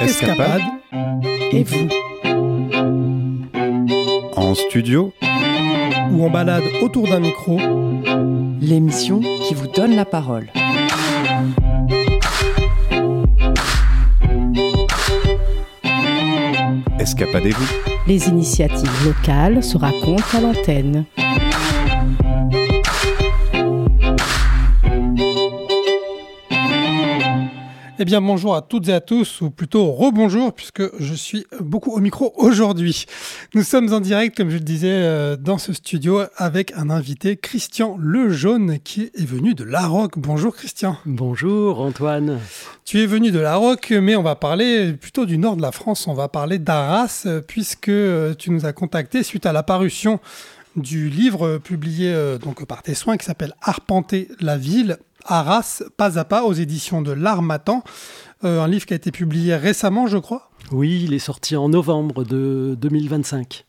Escapade et vous. En studio Ou en balade autour d'un micro. L'émission qui vous donne la parole. Escapadez-vous. Les initiatives locales se racontent à l'antenne. Eh bien bonjour à toutes et à tous, ou plutôt rebonjour puisque je suis beaucoup au micro aujourd'hui. Nous sommes en direct, comme je le disais, dans ce studio avec un invité, Christian Lejaune, qui est venu de Laroque. Bonjour Christian. Bonjour Antoine. Tu es venu de Laroque, mais on va parler plutôt du nord de la France, on va parler d'Arras, puisque tu nous as contacté suite à la parution du livre publié donc par tes soins qui s'appelle Arpenter la ville, Arras, pas à pas, aux éditions de l'Harmattan. Un livre qui a été publié récemment, je crois. Oui, il est sorti en novembre de 2025.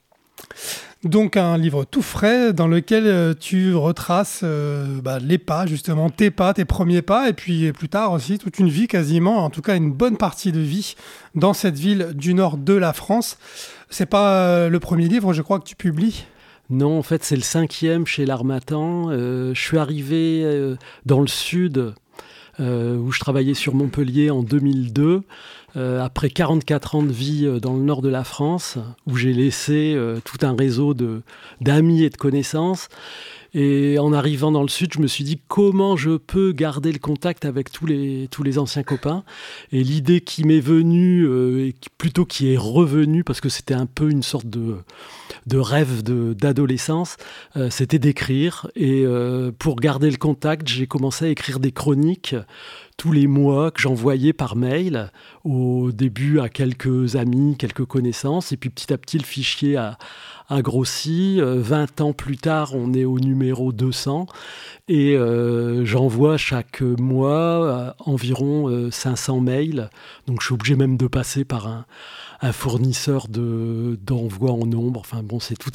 Donc un livre tout frais dans lequel tu retraces les pas, justement, tes pas, tes premiers pas, et puis plus tard aussi toute une vie quasiment, en tout cas une bonne partie de vie dans cette ville du nord de la France. C'est pas le premier livre, je crois, que tu publies ? Non, en fait, c'est le 5e chez l'Harmattan. Je suis arrivé dans le sud, où je travaillais sur Montpellier en 2002, après 44 ans de vie dans le nord de la France, où j'ai laissé tout un réseau d'amis et de connaissances. Et en arrivant dans le sud, je me suis dit comment je peux garder le contact avec tous les anciens copains. Et l'idée qui m'est venue, et plutôt qui est revenue, parce que c'était un peu une sorte de rêve d'adolescence, c'était d'écrire. Et pour garder le contact, j'ai commencé à écrire des chroniques tous les mois que j'envoyais par mail, au début à quelques amis, quelques connaissances, et puis petit à petit le fichier a grossi. 20 ans plus tard, on est au numéro 200, et j'envoie chaque mois environ 500 mails, donc je suis obligé même de passer par un fournisseur d'envoi en nombre. Enfin bon, c'est tout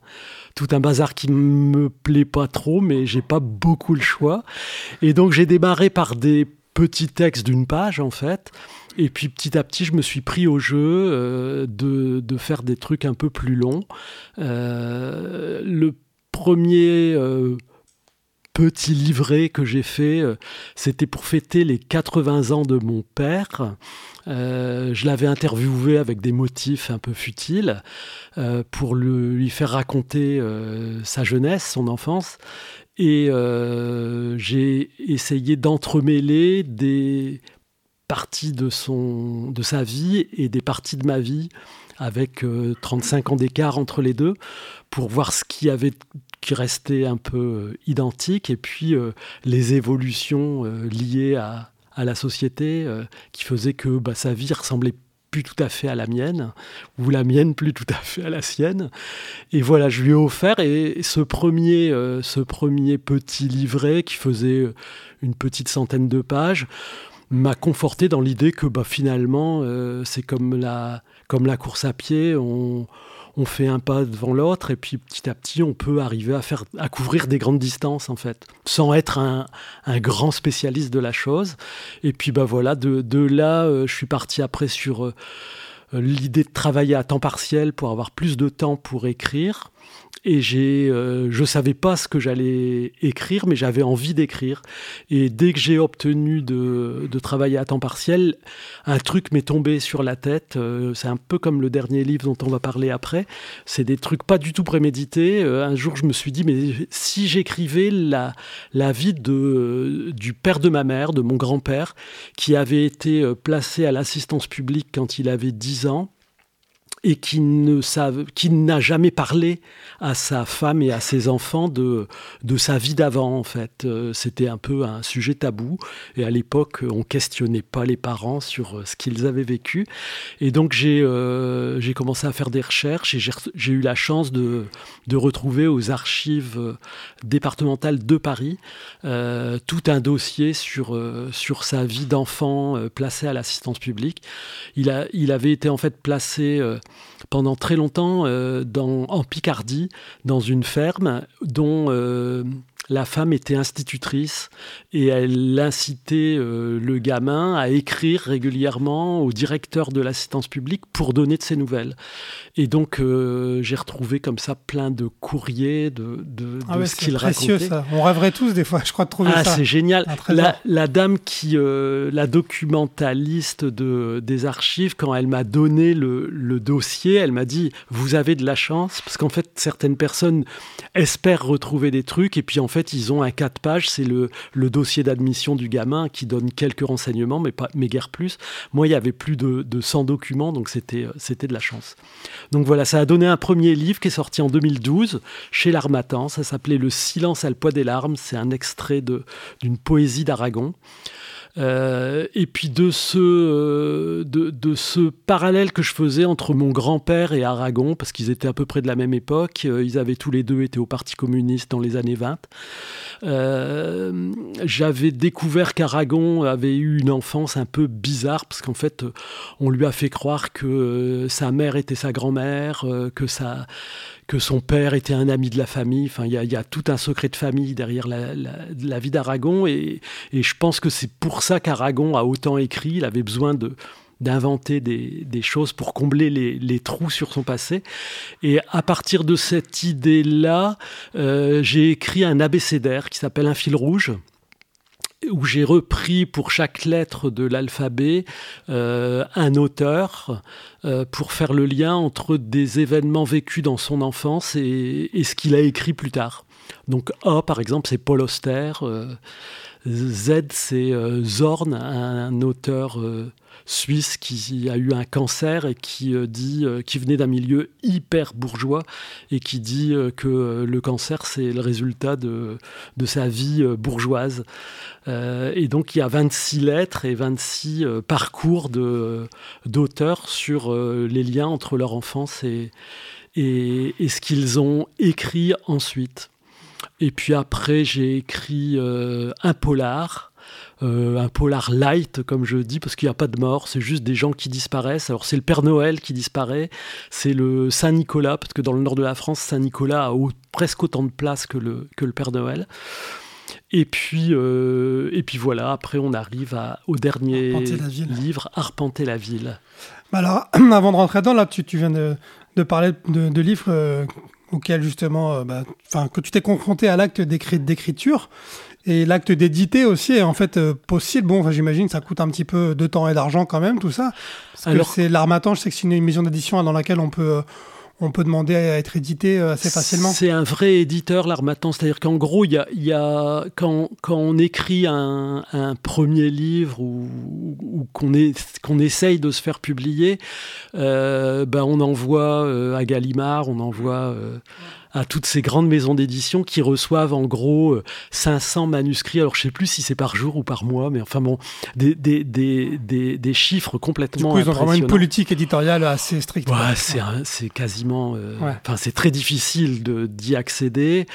un bazar qui me plaît pas trop, mais j'ai pas beaucoup le choix. Et donc j'ai démarré par des petits textes d'une page en fait, et puis petit à petit je me suis pris au jeu de faire des trucs un peu plus longs. Le premier petit livret que j'ai fait, c'était pour fêter les 80 ans de mon père. Je l'avais interviewé avec des motifs un peu futiles pour lui faire raconter sa jeunesse, son enfance. Et j'ai essayé d'entremêler des parties de sa vie et des parties de ma vie, avec 35 ans d'écart entre les deux, pour voir ce qui restait un peu identique, et puis les évolutions liées à la société qui faisaient que sa vie ressemblait plus tout à fait à la mienne, ou la mienne plus tout à fait à la sienne. Et voilà, je lui ai offert, et ce premier petit livret qui faisait une petite centaine de pages m'a conforté dans l'idée que finalement c'est comme la course à pied, on fait un pas devant l'autre, et puis petit à petit on peut arriver à couvrir des grandes distances en fait, sans être un grand spécialiste de la chose. Et puis voilà, de là je suis parti après sur l'idée de travailler à temps partiel pour avoir plus de temps pour écrire. Et je savais pas ce que j'allais écrire, mais j'avais envie d'écrire. Et dès que j'ai obtenu de travailler à temps partiel, un truc m'est tombé sur la tête. C'est un peu comme le dernier livre dont on va parler après. C'est des trucs pas du tout prémédités. Un jour, je me suis dit, mais si j'écrivais la vie du père de ma mère, de mon grand-père, qui avait été placé à l'assistance publique quand il avait 10 ans, et qui n'a jamais parlé à sa femme et à ses enfants de sa vie d'avant, en fait. C'était un peu un sujet tabou, et à l'époque, on questionnait pas les parents sur ce qu'ils avaient vécu. Et donc, j'ai commencé à faire des recherches, et j'ai eu la chance de retrouver aux archives départementales de Paris tout un dossier sur sa vie d'enfant placé à l'assistance publique. Il avait été en fait placé pendant très longtemps en Picardie, dans une ferme dont la femme était institutrice et elle incitait le gamin à écrire régulièrement au directeur de l'assistance publique pour donner de ses nouvelles. Et donc, j'ai retrouvé comme ça plein de courriers de ce qu'il racontait. C'est précieux, ça. On rêverait tous, des fois, je crois, de trouver ça. Ah, c'est génial. La dame la documentaliste des archives, quand elle m'a donné le dossier, elle m'a dit « Vous avez de la chance », parce qu'en fait, certaines personnes espèrent retrouver des trucs, et puis en fait, ils ont un 4 pages, c'est le dossier d'admission du gamin qui donne quelques renseignements, mais guère plus. Moi, il y avait plus de 100 documents, donc c'était de la chance. Donc voilà, ça a donné un premier livre qui est sorti en 2012 chez l'Harmattan. Ça s'appelait « Le silence a le poids des larmes ». C'est un extrait d'une poésie d'Aragon. Et puis de ce parallèle que je faisais entre mon grand-père et Aragon, parce qu'ils étaient à peu près de la même époque, ils avaient tous les deux été au Parti communiste dans les années 20. J'avais découvert qu'Aragon avait eu une enfance un peu bizarre, parce qu'en fait, on lui a fait croire que sa mère était sa grand-mère, que son père était un ami de la famille. Enfin, il y a tout un secret de famille derrière la vie d'Aragon, et je pense que c'est pour ça qu'Aragon a autant écrit. Il avait besoin d'inventer des choses pour combler les trous sur son passé. Et à partir de cette idée-là, j'ai écrit un abécédaire qui s'appelle « Un fil rouge », où j'ai repris pour chaque lettre de l'alphabet un auteur pour faire le lien entre des événements vécus dans son enfance et ce qu'il a écrit plus tard. Donc A, par exemple, c'est Paul Auster. Z, c'est Zorn, un auteur suisse qui a eu un cancer et qui venait d'un milieu hyper bourgeois et qui dit que le cancer, c'est le résultat de sa vie bourgeoise. Et donc, il y a 26 lettres et 26 parcours d'auteurs sur les liens entre leur enfance et ce qu'ils ont écrit ensuite. Et puis après, j'ai écrit un polar light, comme je dis, parce qu'il n'y a pas de mort, c'est juste des gens qui disparaissent. Alors c'est le Père Noël qui disparaît, c'est le Saint-Nicolas, parce que dans le nord de la France, Saint-Nicolas a presque autant de place que le Père Noël. Et puis voilà, après on arrive au dernier livre, Arpenter la ville. Alors, avant de rentrer dedans, là, tu viens de parler de livres auxquels justement, que tu t'es confronté à l'acte d'écriture. Et l'acte d'éditer aussi est en fait possible. Bon, j'imagine que ça coûte un petit peu de temps et d'argent quand même, tout ça. Parce que c'est l'Harmattan, je sais que c'est une maison d'édition dans laquelle on peut demander à être édité assez facilement. C'est un vrai éditeur, l'Harmattan. C'est-à-dire qu'en gros, quand on écrit un premier livre ou qu'on essaye de se faire publier, on envoie à Gallimard, on envoie à toutes ces grandes maisons d'édition qui reçoivent en gros 500 manuscrits. Alors je sais plus si c'est par jour ou par mois, mais enfin bon, des chiffres complètement impressionnants. Du coup, ils ont vraiment une politique éditoriale assez stricte. Ouais, c'est quasiment... c'est très difficile d'y accéder.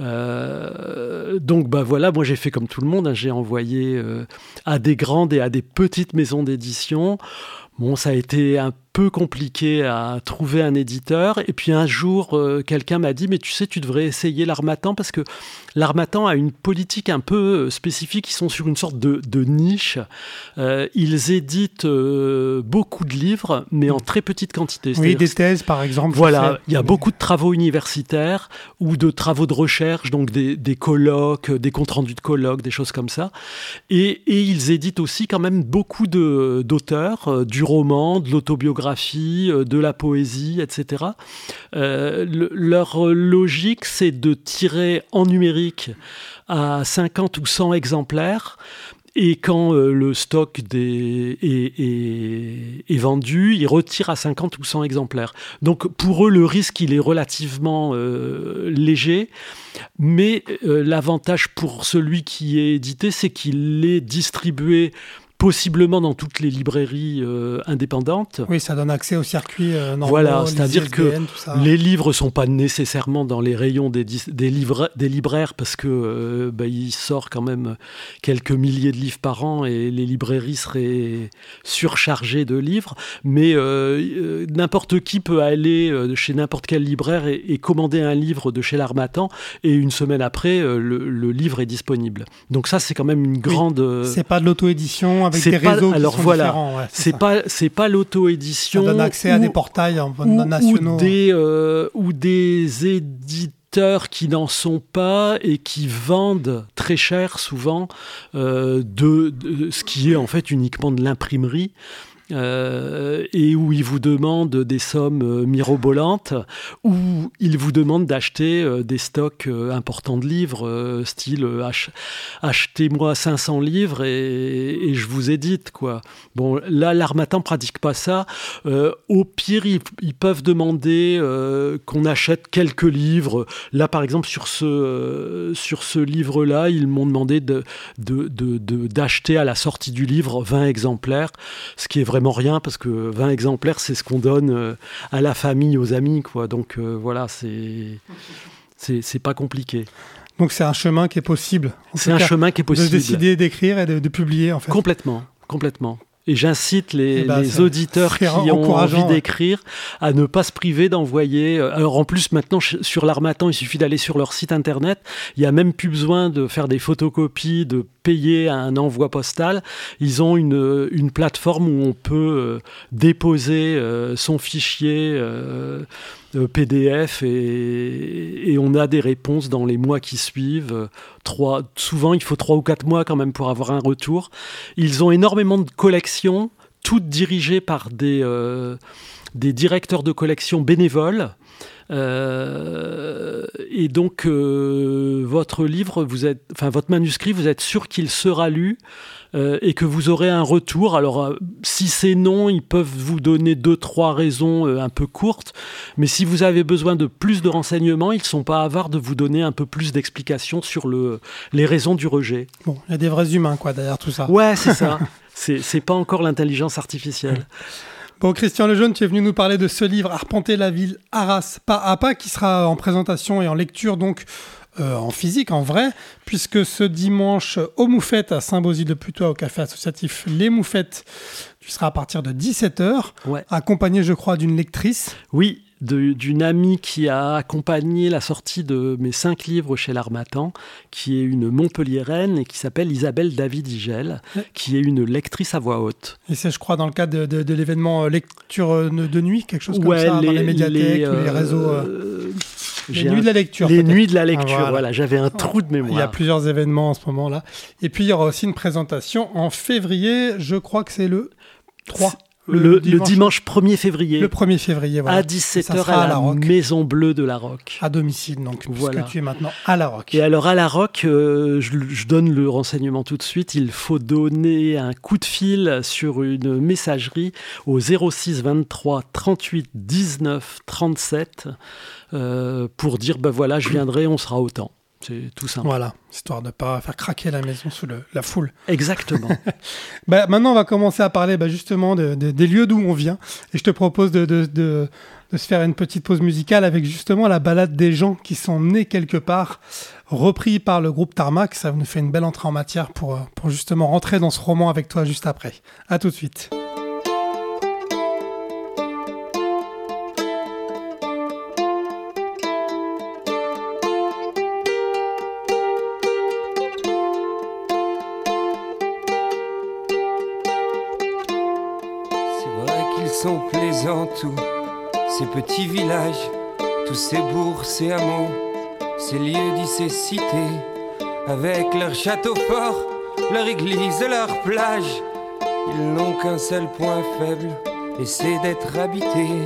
Donc voilà, moi j'ai fait comme tout le monde, j'ai envoyé à des grandes et à des petites maisons d'édition. Bon, ça a été un peu compliqué à trouver un éditeur. Et puis un jour, quelqu'un m'a dit « Mais tu sais, tu devrais essayer l'Harmattan parce que l'Harmattan a une politique un peu spécifique. Ils sont sur une sorte de niche. Ils éditent beaucoup de livres, mais en très petite quantité. Oui, des thèses, par exemple. Voilà, il y a beaucoup de travaux universitaires ou de travaux de recherche, donc des colloques, des comptes rendus de colloques, des choses comme ça. Et ils éditent aussi quand même beaucoup d'auteurs, du roman, de l'autobiographie, de la poésie, etc. Leur logique, c'est de tirer en numérique à 50 ou 100 exemplaires. Et quand le stock est vendu, ils retirent à 50 ou 100 exemplaires. Donc pour eux, le risque, il est relativement léger. Mais l'avantage pour celui qui est édité, c'est qu'il est distribué possiblement dans toutes les librairies indépendantes. Oui, ça donne accès au circuit normaux. Voilà, c'est-à-dire que ISBN, tout ça. les livres ne sont pas nécessairement dans les rayons des libraires parce que il sort quand même quelques milliers de livres par an et les librairies seraient surchargées de livres. Mais n'importe qui peut aller chez n'importe quel libraire et commander un livre de chez l'Harmattan et une semaine après, le livre est disponible. Donc ça, c'est quand même une grande... C'est pas de l'auto-édition avec des réseaux qui sont différents. Ouais, c'est pas l'auto-édition. Ça donne accès à des portails nationaux. Ou des éditeurs qui n'en sont pas et qui vendent très cher souvent de ce qui est en fait uniquement de l'imprimerie. Et où ils vous demandent des sommes mirobolantes, où ils vous demandent d'acheter des stocks importants de livres, style achetez-moi 500 livres et je vous édite, quoi. Bon, là, l'Harmattan pratique pas ça. Au pire, ils peuvent demander qu'on achète quelques livres. Là, par exemple, sur ce livre-là, ils m'ont demandé d'acheter à la sortie du livre 20 exemplaires, ce qui est vraiment rien parce que 20 exemplaires c'est ce qu'on donne à la famille, aux amis, quoi. Donc voilà, c'est pas compliqué. Donc c'est un chemin qui est possible. C'est un chemin qui est possible. De décider d'écrire et de publier en fait. Complètement. Et j'incite les auditeurs qui ont envie d'écrire à ne pas se priver d'envoyer. Alors en plus, maintenant, sur l'Harmattan, il suffit d'aller sur leur site internet. Il n'y a même plus besoin de faire des photocopies, de payer un envoi postal. Ils ont une plateforme où on peut déposer son fichier PDF et on a des réponses dans les mois qui suivent. Souvent, il faut 3 ou 4 mois quand même pour avoir un retour. Ils ont énormément de collections, toutes dirigées par des directeurs de collection bénévoles. Et donc, votre livre, votre manuscrit, vous êtes sûr qu'il sera lu et que vous aurez un retour. Alors, si c'est non, ils peuvent vous donner 2-3 raisons un peu courtes. Mais si vous avez besoin de plus de renseignements, ils ne sont pas avares de vous donner un peu plus d'explications sur les raisons du rejet. Bon, il y a des vrais humains, quoi, derrière tout ça. Ouais, c'est ça. C'est pas encore l'intelligence artificielle. Bon, Christian Lejeune, tu es venu nous parler de ce livre, Arpenter la ville, Arras, pas à pas, qui sera en présentation et en lecture, donc en physique, en vrai, puisque ce dimanche, aux Moufettes, à Saint-Bosile-de-Putois, au café associatif Les Moufettes, tu seras à partir de 17h, accompagné, je crois, d'une lectrice. Oui, d'une amie qui a accompagné la sortie de mes 5 livres chez l'Harmattan, qui est une Montpelliéraine et qui s'appelle Isabelle David-Igel, qui est une lectrice à voix haute. Et c'est, je crois, dans le cadre de l'événement lecture de nuit, quelque chose comme ça, dans les médiathèques ou les réseaux... Les nuits de la lecture. Les nuits de la lecture, voilà, j'avais un trou de mémoire. Il y a plusieurs événements en ce moment-là. Et puis, il y aura aussi une présentation en février, je crois que c'est le 3. Le dimanche 1er février. Le 1er février, voilà. À 17h à la Maison Bleue de la Roque. À domicile, donc, puisque tu es maintenant à la Roque. Et alors, à la Roque, je donne le renseignement tout de suite. Il faut donner un coup de fil sur une messagerie au 06 23 38 19 37 pour dire, voilà, je viendrai, on sera autant. C'est tout simple. Voilà, histoire de ne pas faire craquer la maison sous la foule. Exactement. Maintenant, on va commencer à parler justement des lieux d'où on vient. Et je te propose de se faire une petite pause musicale avec justement la balade des gens qui sont nés quelque part, repris par le groupe Tarmac. Ça nous fait une belle entrée en matière pour justement rentrer dans ce roman avec toi juste après. À tout de suite. Sont plaisants tous ces petits villages, tous ces bourgs, ces hameaux, ces lieux-dits, ces cités, avec leurs châteaux forts, leur église, leur plage. Ils n'ont qu'un seul point faible, et c'est d'être habités,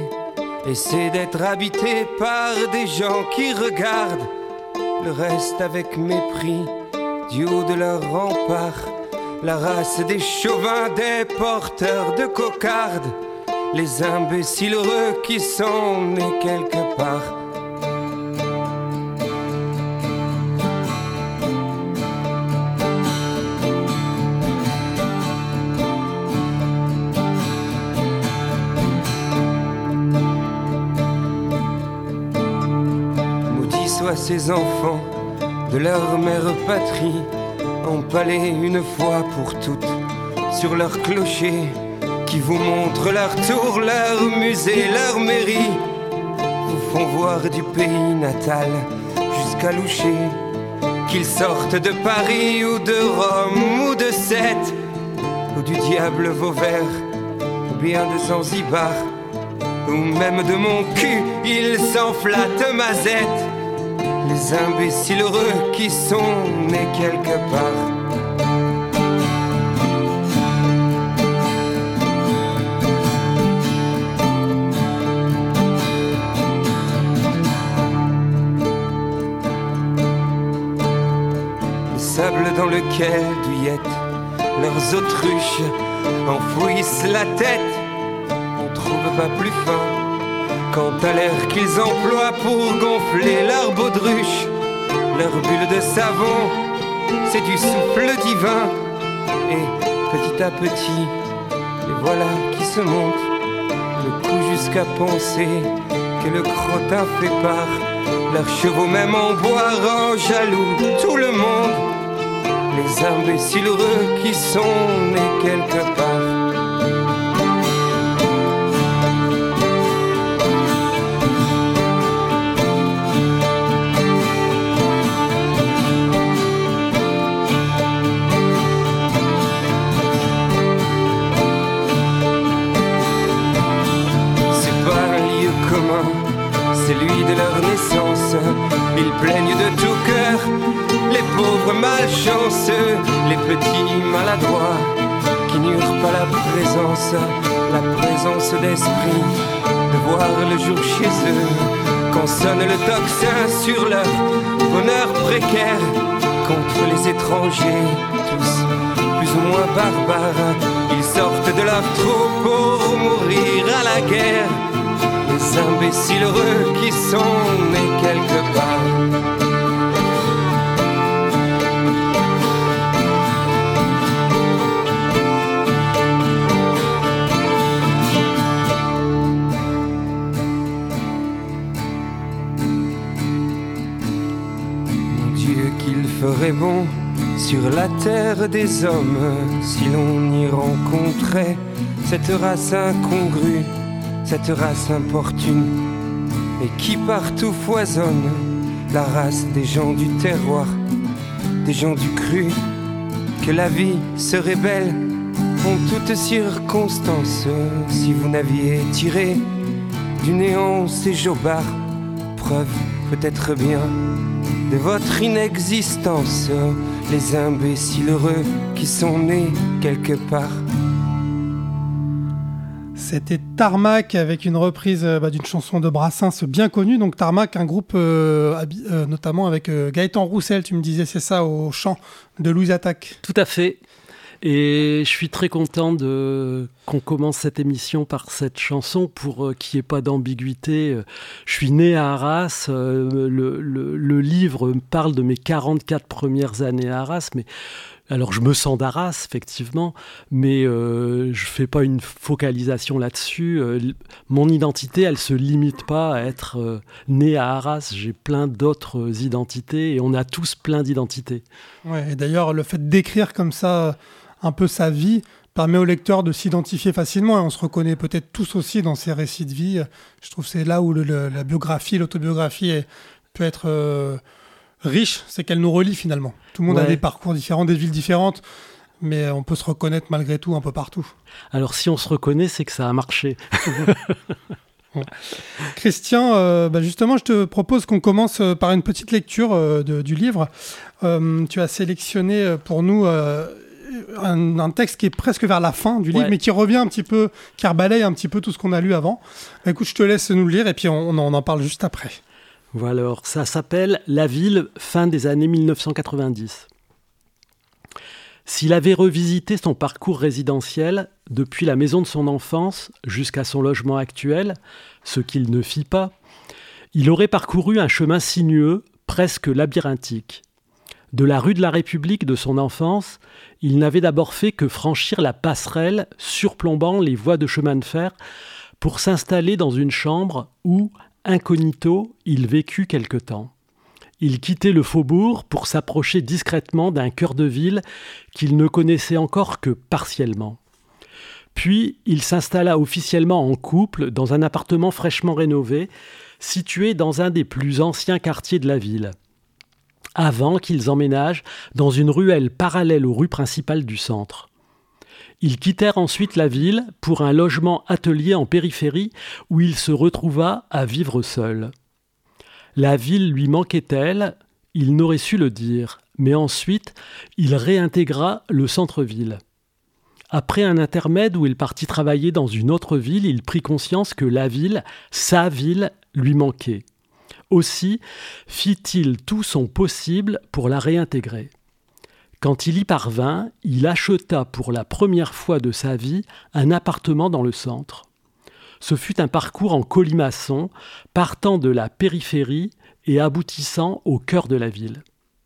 par des gens qui regardent le reste avec mépris du haut de leur rempart. La race des chauvins, des porteurs de cocardes, les imbéciles heureux qui sont nés quelque part. voit ses enfants de leur mère patrie empalés une fois pour toutes sur leur clocher, qui vous montrent leur tour, leur musée, leur mairie, vous font voir du pays natal jusqu'à Loucher. Qu'ils sortent de Paris ou de Rome ou de Sète, ou du diable Vauvert, ou bien de Zanzibar, ou même de mon cul, ils s'enflattent mazette. Les imbéciles heureux qui sont nés quelque part. Le sable dans lequel douillettent leurs autruches enfouissent la tête, on trouve pas plus fin. Quant à l'air qu'ils emploient pour gonfler leur baudruche, leur bulle de savon, c'est du souffle divin. Et petit à petit, les voilà qui se montent, le cou jusqu'à penser que le crottin fait part. Leurs chevaux même en bois rend jaloux tout le monde. Les imbéciles heureux qui sont nés quelque part. Celui de leur naissance, ils plaignent de tout cœur les pauvres malchanceux, les petits maladroits qui n'eurent pas la présence d'esprit de voir le jour chez eux. Quand sonne le tocsin sur leur bonheur précaire, contre les étrangers, tous plus ou moins barbares, ils sortent de leur trou pour mourir à la guerre. Les imbéciles heureux qui sont nés quelque part. Mon Dieu, qu'il ferait bon sur la terre des hommes si l'on y rencontrait cette race incongrue, cette race importune, et qui partout foisonne, la race des gens du terroir, des gens du cru, que la vie serait belle en toutes circonstances, si vous n'aviez tiré du néant ces jobards, preuve peut-être bien de votre inexistence, les imbéciles heureux qui sont nés quelque part. C'était Tarmac avec une reprise d'une chanson de Brassens bien connue. Donc Tarmac, un groupe notamment avec Gaëtan Roussel, tu me disais, c'est ça, au chant de Louise Attaque. Tout à fait. Et je suis très content qu'on commence cette émission par cette chanson pour qu'il n'y ait pas d'ambiguïté. Je suis né à Arras. Le livre parle de mes 44 premières années à Arras, mais... Alors, je me sens d'Arras, effectivement, mais je ne fais pas une focalisation là-dessus. Mon identité, elle ne se limite pas à être né à Arras. J'ai plein d'autres identités et on a tous plein d'identités. Ouais, et d'ailleurs, le fait d'écrire comme ça un peu sa vie permet au lecteur de s'identifier facilement et on se reconnaît peut-être tous aussi dans ces récits de vie. Je trouve que c'est là où la biographie, l'autobiographie peut être... riche, c'est qu'elle nous relie finalement. Tout le monde a des parcours différents, des villes différentes, mais on peut se reconnaître malgré tout un peu partout. Alors si on se reconnaît, c'est que ça a marché. Christian, justement, je te propose qu'on commence par une petite lecture du livre. Tu as sélectionné pour nous un texte qui est presque vers la fin du livre, mais qui revient un petit peu, qui rebalaye un petit peu tout ce qu'on a lu avant. Écoute, je te laisse nous le lire et puis on en parle juste après. Voilà, alors ça s'appelle « La ville, fin des années 1990 ». S'il avait revisité son parcours résidentiel depuis la maison de son enfance jusqu'à son logement actuel, ce qu'il ne fit pas, il aurait parcouru un chemin sinueux, presque labyrinthique. De la rue de la République de son enfance, il n'avait d'abord fait que franchir la passerelle surplombant les voies de chemin de fer pour s'installer dans une chambre où, incognito, il vécut quelque temps. Il quittait le faubourg pour s'approcher discrètement d'un cœur de ville qu'il ne connaissait encore que partiellement. Puis, il s'installa officiellement en couple dans un appartement fraîchement rénové, situé dans un des plus anciens quartiers de la ville, avant qu'ils emménagent dans une ruelle parallèle aux rues principales du centre. Ils quittèrent ensuite la ville pour un logement atelier en périphérie où il se retrouva à vivre seul. La ville lui manquait-elle ? Il n'aurait su le dire, mais ensuite, il réintégra le centre-ville. Après un intermède où il partit travailler dans une autre ville, il prit conscience que la ville, sa ville, lui manquait. Aussi fit-il tout son possible pour la réintégrer. Quand il y parvint, il acheta pour la première fois de sa vie un appartement dans le centre. Ce fut un parcours en colimaçon, partant de la périphérie et aboutissant au cœur de la ville.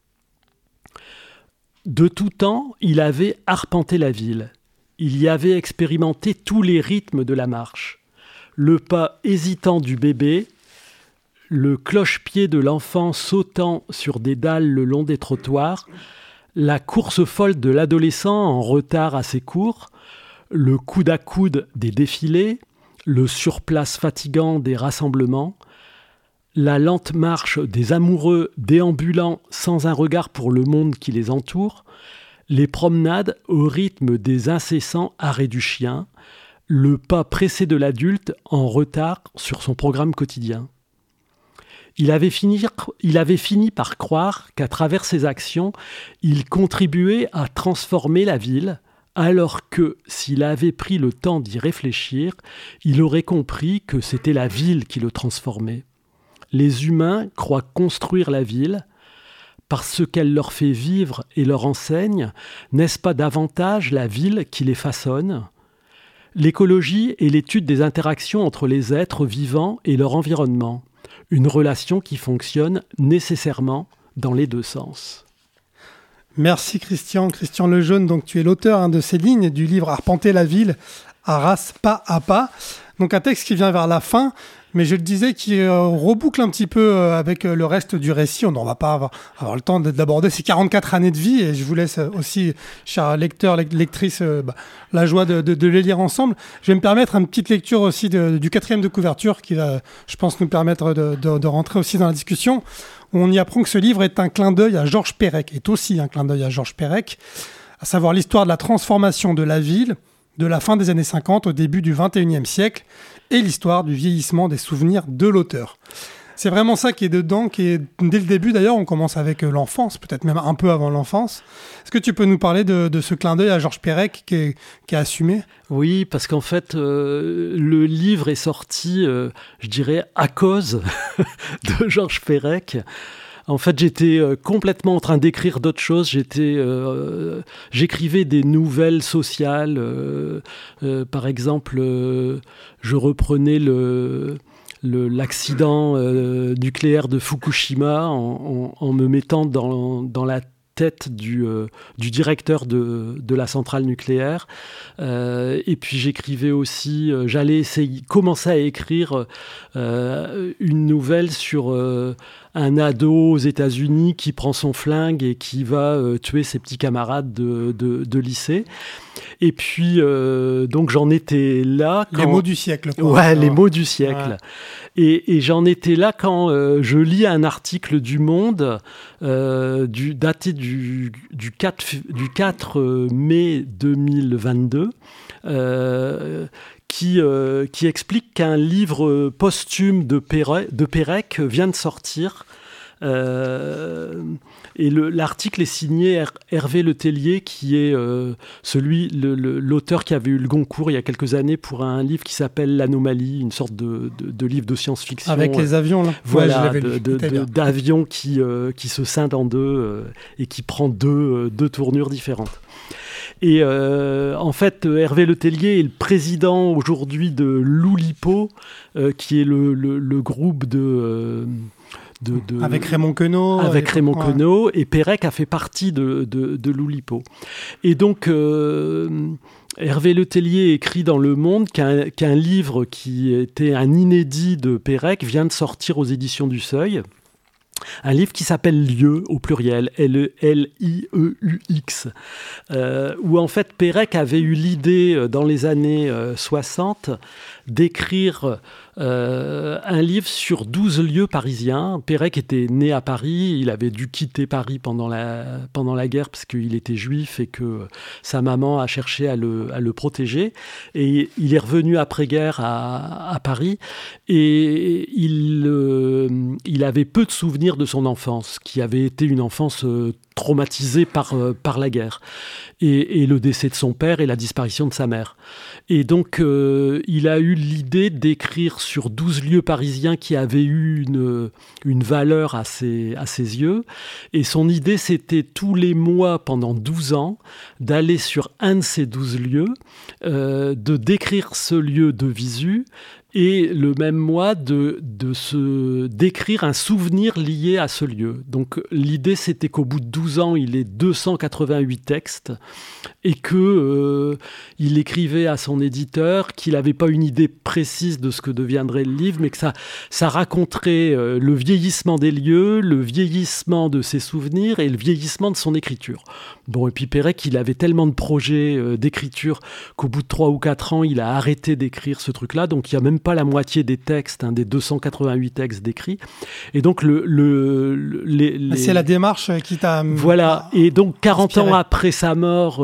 De tout temps, il avait arpenté la ville. Il y avait expérimenté tous les rythmes de la marche. Le pas hésitant du bébé, le cloche-pied de l'enfant sautant sur des dalles le long des trottoirs, la course folle de l'adolescent en retard à ses cours, le coude à coude des défilés, le surplace fatigant des rassemblements, la lente marche des amoureux déambulant sans un regard pour le monde qui les entoure, les promenades au rythme des incessants arrêts du chien, le pas pressé de l'adulte en retard sur son programme quotidien. Il avait fini par croire qu'à travers ses actions, il contribuait à transformer la ville, alors que, s'il avait pris le temps d'y réfléchir, il aurait compris que c'était la ville qui le transformait. Les humains croient construire la ville, parce qu'elle leur fait vivre et leur enseigne, n'est-ce pas davantage la ville qui les façonne ? L'écologie est l'étude des interactions entre les êtres vivants et leur environnement, une relation qui fonctionne nécessairement dans les deux sens. Merci Christian Lejeune, donc tu es l'auteur de ces lignes du livre Arpenter la ville, Arras pas à pas. Donc un texte qui vient vers la fin, mais je le disais, qui reboucle un petit peu avec le reste du récit. On ne va pas avoir le temps d'aborder ces 44 années de vie, et je vous laisse aussi, chers lecteurs, lectrices, la joie de les lire ensemble. Je vais me permettre une petite lecture aussi du 4e de couverture qui va, je pense, nous permettre de rentrer aussi dans la discussion. On y apprend que ce livre est un clin d'œil à Georges Perec, est aussi un clin d'œil à Georges Perec, à savoir l'histoire de la transformation de la ville de la fin des années 50 au début du 21e siècle, et l'histoire du vieillissement des souvenirs de l'auteur. C'est vraiment ça qui est dedans, qui est dès le début d'ailleurs. On commence avec l'enfance, peut-être même un peu avant l'enfance. Est-ce que tu peux nous parler de ce clin d'œil à Georges Perec qui est assumé ? Oui, parce qu'en fait, le livre est sorti, je dirais, à cause de Georges Perec. En fait, j'étais complètement en train d'écrire d'autres choses. J'écrivais des nouvelles sociales. Par exemple, je reprenais l'accident nucléaire de Fukushima en me mettant dans la tête du directeur de la centrale nucléaire. Et puis j'écrivais aussi, commencer à écrire une nouvelle sur un ado aux États-Unis qui prend son flingue et qui va tuer ses petits camarades de lycée. Et puis, donc j'en étais là quand... Les mots du siècle, quoi. Ouais, les mots du siècle. Ouais. Et j'en étais là quand je lis un article du Monde daté du 4 mai 2022 qui explique qu'un livre posthume de Perec vient de sortir. Et l'article est signé Hervé Letellier, qui est l'auteur qui avait eu le Goncourt il y a quelques années pour un livre qui s'appelle L'Anomalie, une sorte de livre de science-fiction. Avec les avions, là. Voilà, d'avions qui se scindent en deux et qui prend deux tournures différentes. Et en fait, Hervé Letellier est le président aujourd'hui de l'Oulipo, qui est le groupe avec Raymond Queneau. Avec Raymond Queneau, et Perec a fait partie de l'Oulipo. Et donc, Hervé Letellier écrit dans Le Monde qu'un livre qui était un inédit de Perec vient de sortir aux éditions du Seuil. un livre qui s'appelle Lieu, au pluriel, L-I-E-U-X, où en fait Pérec avait eu l'idée dans les années 60 d'écrire un livre sur 12 lieux parisiens. Pérec était né à Paris, il avait dû quitter Paris pendant la guerre parce qu'il était juif et que sa maman a cherché à le protéger. Et il est revenu après-guerre à Paris et il avait peu de souvenirs de son enfance, qui avait été une enfance traumatisée par la guerre et le décès de son père et la disparition de sa mère. Et donc, il a eu l'idée d'écrire sur 12 lieux parisiens qui avaient eu une valeur à ses yeux. Et son idée, c'était tous les mois, pendant 12 ans, d'aller sur un de ces 12 lieux, de décrire ce lieu de visu, et le même mois d'écrire un souvenir lié à ce lieu. Donc l'idée, c'était qu'au bout de 12 ans, il ait 288 textes et qu'il écrivait à son éditeur qu'il n'avait pas une idée précise de ce que deviendrait le livre, mais que ça raconterait le vieillissement des lieux, le vieillissement de ses souvenirs et le vieillissement de son écriture. Bon, et puis Pérec, il avait tellement de projets d'écriture qu'au bout de 3 ou 4 ans, il a arrêté d'écrire ce truc-là, donc il n'y a même pas la moitié des textes, des 288 textes décrits. Et donc, c'est la démarche qui t'a... Voilà. Et donc, 40 inspiré. ans après sa mort,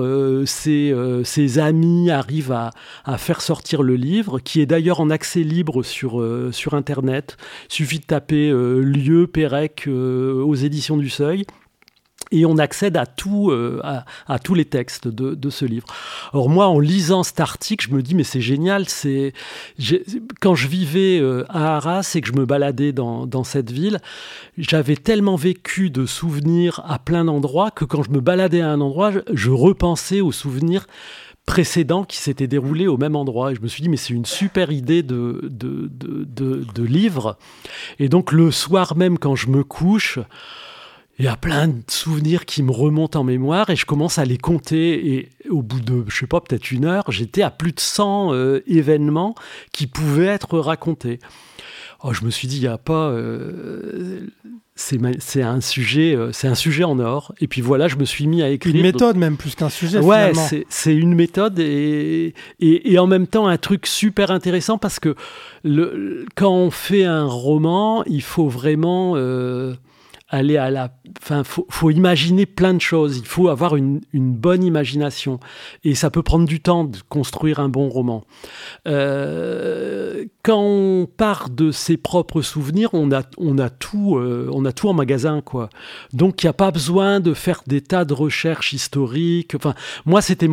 ses amis arrivent à faire sortir le livre, qui est d'ailleurs en accès libre sur Internet. Il suffit de taper Lieu Pérec aux éditions du Seuil. Et on accède à tous les textes de ce livre. Alors moi, en lisant cet article, je me dis, mais c'est génial. Quand je vivais à Arras et que je me baladais dans cette ville, j'avais tellement vécu de souvenirs à plein d'endroits que quand je me baladais à un endroit, je repensais aux souvenirs précédents qui s'étaient déroulés au même endroit. Et je me suis dit, mais c'est une super idée de livre. Et donc, le soir même, quand je me couche, il y a plein de souvenirs qui me remontent en mémoire et je commence à les compter. Et au bout de, je sais pas, peut-être 1 heure, j'étais à plus de 100 événements qui pouvaient être racontés. Oh, je me suis dit, il n'y a pas... c'est un sujet en or. Et puis voilà, je me suis mis à écrire. Une méthode même, plus qu'un sujet, ouais, finalement. c'est une méthode et en même temps un truc super intéressant parce que quand on fait un roman, il faut vraiment... aller faut imaginer plein de choses, il faut avoir une bonne imagination et ça peut prendre du temps de construire un bon roman. Quand on part de ses propres souvenirs, on a tout en magasin, quoi. Donc il n'y a pas besoin de faire des tas de recherches historiques. Enfin, moi c'était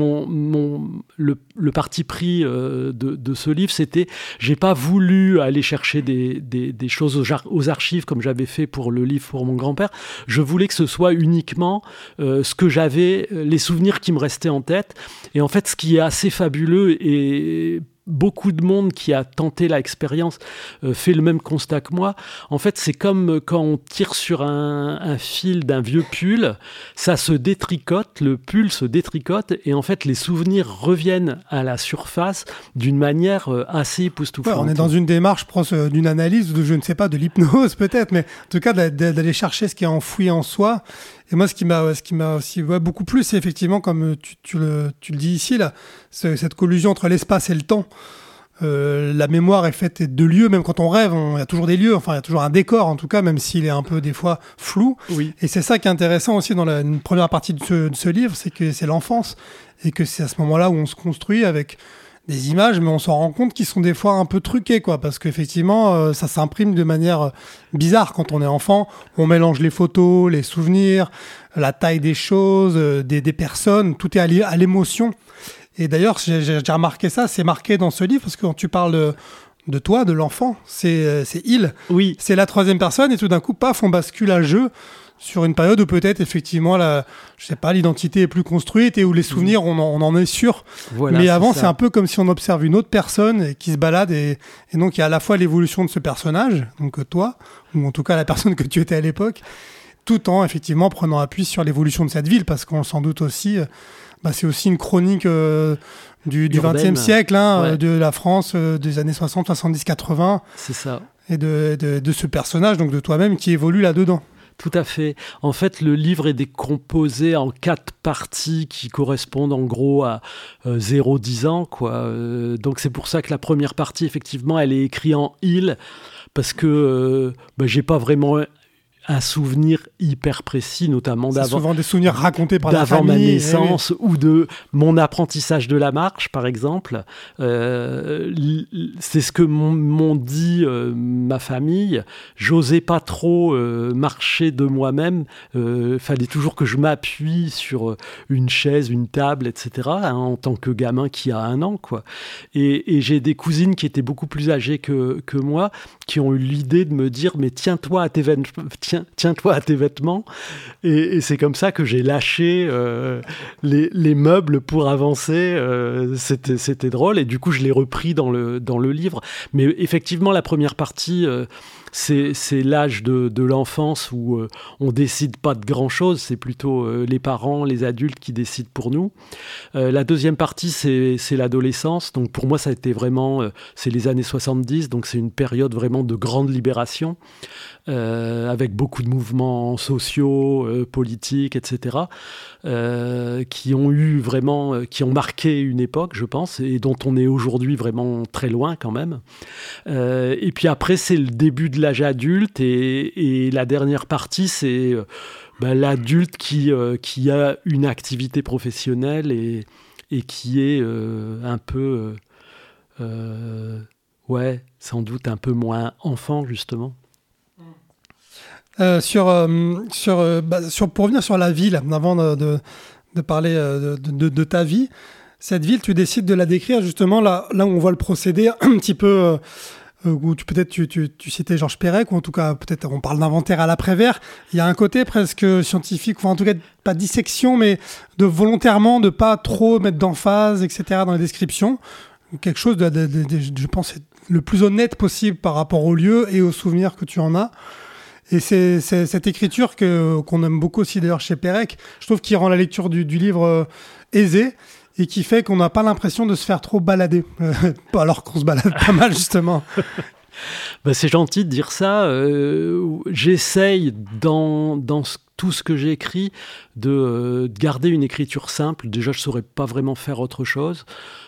le parti pris de ce livre, c'était j'ai pas voulu aller chercher des choses aux archives comme j'avais fait pour le livre pour mon grand-père. Je voulais que ce soit uniquement ce que j'avais, les souvenirs qui me restaient en tête. Et en fait, ce qui est assez fabuleux et beaucoup de monde qui a tenté l'expérience fait le même constat que moi. En fait, c'est comme quand on tire sur un fil d'un vieux pull, ça se détricote, le pull se détricote et en fait, les souvenirs reviennent à la surface d'une manière assez époustouflante. Ouais, on est dans une démarche proche d'une analyse, de, je ne sais pas, de l'hypnose peut-être, mais en tout cas d'aller chercher ce qui est enfoui en soi. Et moi, ce qui m'a aussi beaucoup plu, c'est effectivement, comme tu le dis ici, là, cette collusion entre l'espace et le temps. La mémoire est faite de lieux, même quand on rêve, il y a toujours des lieux, enfin il y a toujours un décor en tout cas, même s'il est un peu des fois flou. Oui. Et c'est ça qui est intéressant aussi dans une première partie de ce livre, c'est que c'est l'enfance et que c'est à ce moment-là où on se construit avec des images, mais on s'en rend compte qu'ils sont des fois un peu truqués, quoi, parce qu'effectivement, ça s'imprime de manière bizarre quand on est enfant. On mélange les photos, les souvenirs, la taille des choses, des personnes, tout est à l'émotion. Et d'ailleurs, j'ai remarqué ça, c'est marqué dans ce livre, parce que quand tu parles de toi, de l'enfant, c'est il. Oui. C'est la troisième personne, et tout d'un coup, paf, on bascule à jeu sur une période où peut-être effectivement l'identité est plus construite et où les souvenirs on en est sûr. Voilà, mais avant c'est un peu comme si on observe une autre personne qui se balade et donc il y a à la fois l'évolution de ce personnage, donc toi, ou en tout cas la personne que tu étais à l'époque, tout en effectivement prenant appui sur l'évolution de cette ville, parce qu'on s'en doute aussi, c'est aussi une chronique du XXe siècle, ouais. De la France des années 60, 70, 80. C'est ça. Et de ce personnage, donc de toi-même qui évolue là-dedans. Tout à fait. En fait, le livre est décomposé en 4 parties qui correspondent en gros à 0-10 ans, quoi. Donc c'est pour ça que la première partie, effectivement, elle est écrite en il, parce que j'ai pas vraiment un souvenir hyper précis, notamment c'est souvent des souvenirs racontés par la famille. D'avant ma naissance ou de mon apprentissage de la marche, par exemple. C'est ce que m'ont dit ma famille. J'osais pas trop marcher de moi-même. Fallait toujours que je m'appuie sur une chaise, une table, etc. En tant que gamin qui a 1 an, quoi. Et j'ai des cousines qui étaient beaucoup plus âgées que moi, qui ont eu l'idée de me dire « mais tiens-toi à tes vêtements ». Et c'est comme ça que j'ai lâché les meubles pour avancer. C'était drôle. Et du coup, je l'ai repris dans le livre. Mais effectivement, la première partie... C'est l'âge de l'enfance où on décide pas de grand-chose, c'est plutôt les parents, les adultes qui décident pour nous. La deuxième partie, c'est l'adolescence. Donc pour moi, ça a été vraiment, c'est les années 70, donc c'est une période vraiment de grande libération, avec beaucoup de mouvements sociaux, politiques, etc., qui ont marqué une époque, je pense, et dont on est aujourd'hui vraiment très loin quand même. Et puis après, c'est le début de l'âge adulte, et la dernière partie, c'est l'adulte qui a une activité professionnelle et qui est un peu, sans doute un peu moins enfant, justement. Pour revenir sur la ville, avant de parler de ta vie, cette ville, tu décides de la décrire justement là où on voit le procédé un petit peu... où peut-être tu citais Georges Perec, ou en tout cas peut-être on parle d'inventaire à l'après-vert. Il y a un côté presque scientifique, enfin en tout cas pas dissection, mais de volontairement de pas trop mettre d'emphase, etc. dans les descriptions. Quelque chose je pense, le plus honnête possible par rapport au lieu et aux souvenirs que tu en as. Et c'est cette écriture qu'on aime beaucoup aussi d'ailleurs chez Perec, je trouve, qui rend la lecture du livre aisée, et qui fait qu'on n'a pas l'impression de se faire trop balader, alors qu'on se balade pas mal, justement. C'est gentil de dire ça. J'essaye, dans tout ce que j'écris, de garder une écriture simple. Déjà, je ne saurais pas vraiment faire autre chose.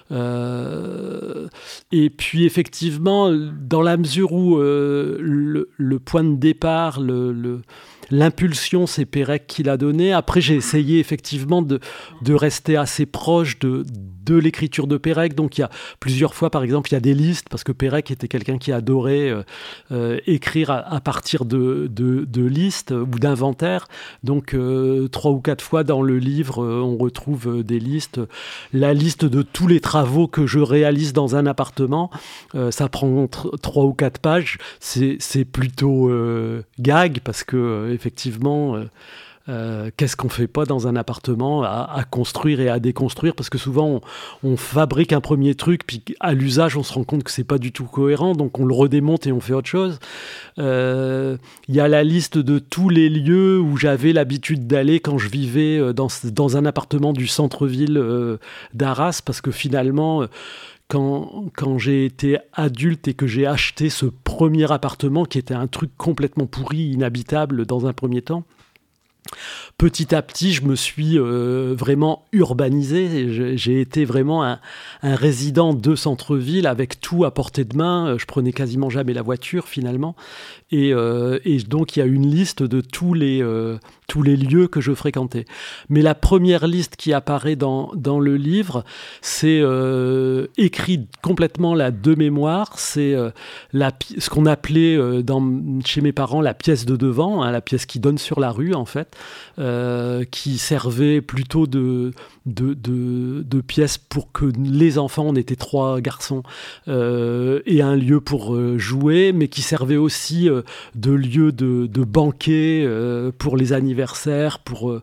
Et puis, effectivement, dans la mesure où le point de départ, l'impulsion, c'est Perec qui l'a donné. Après, j'ai essayé effectivement de rester assez proche de l'écriture de Perec. Donc, il y a plusieurs fois, par exemple, il y a des listes, parce que Perec était quelqu'un qui adorait écrire à partir de listes ou d'inventaires. Donc, 3 ou 4 fois dans le livre, on retrouve des listes. La liste de tous les travaux que je réalise dans un appartement, ça prend 3 ou 4 pages. C'est plutôt gag, parce que effectivement, qu'est-ce qu'on fait pas dans un appartement à construire et à déconstruire, parce que souvent on fabrique un premier truc, puis à l'usage on se rend compte que c'est pas du tout cohérent, donc on le redémonte et on fait autre chose. Il y a la liste de tous les lieux où j'avais l'habitude d'aller quand je vivais dans un appartement du centre-ville d'Arras, parce que finalement... Quand j'ai été adulte et que j'ai acheté ce premier appartement, qui était un truc complètement pourri, inhabitable dans un premier temps, petit à petit, je me suis vraiment urbanisé. J'ai été vraiment un résident de centre-ville, avec tout à portée de main. Je prenais quasiment jamais la voiture, finalement. Et donc, il y a une liste de tous les lieux que je fréquentais. Mais la première liste qui apparaît dans le livre, c'est écrit complètement là de mémoire. C'est ce qu'on appelait chez mes parents la pièce de devant, hein, la pièce qui donne sur la rue, en fait, qui servait plutôt de pièce pour que les enfants, on était 3 garçons, et un lieu pour jouer, mais qui servait aussi de lieu de banquet pour les anniversaires, pour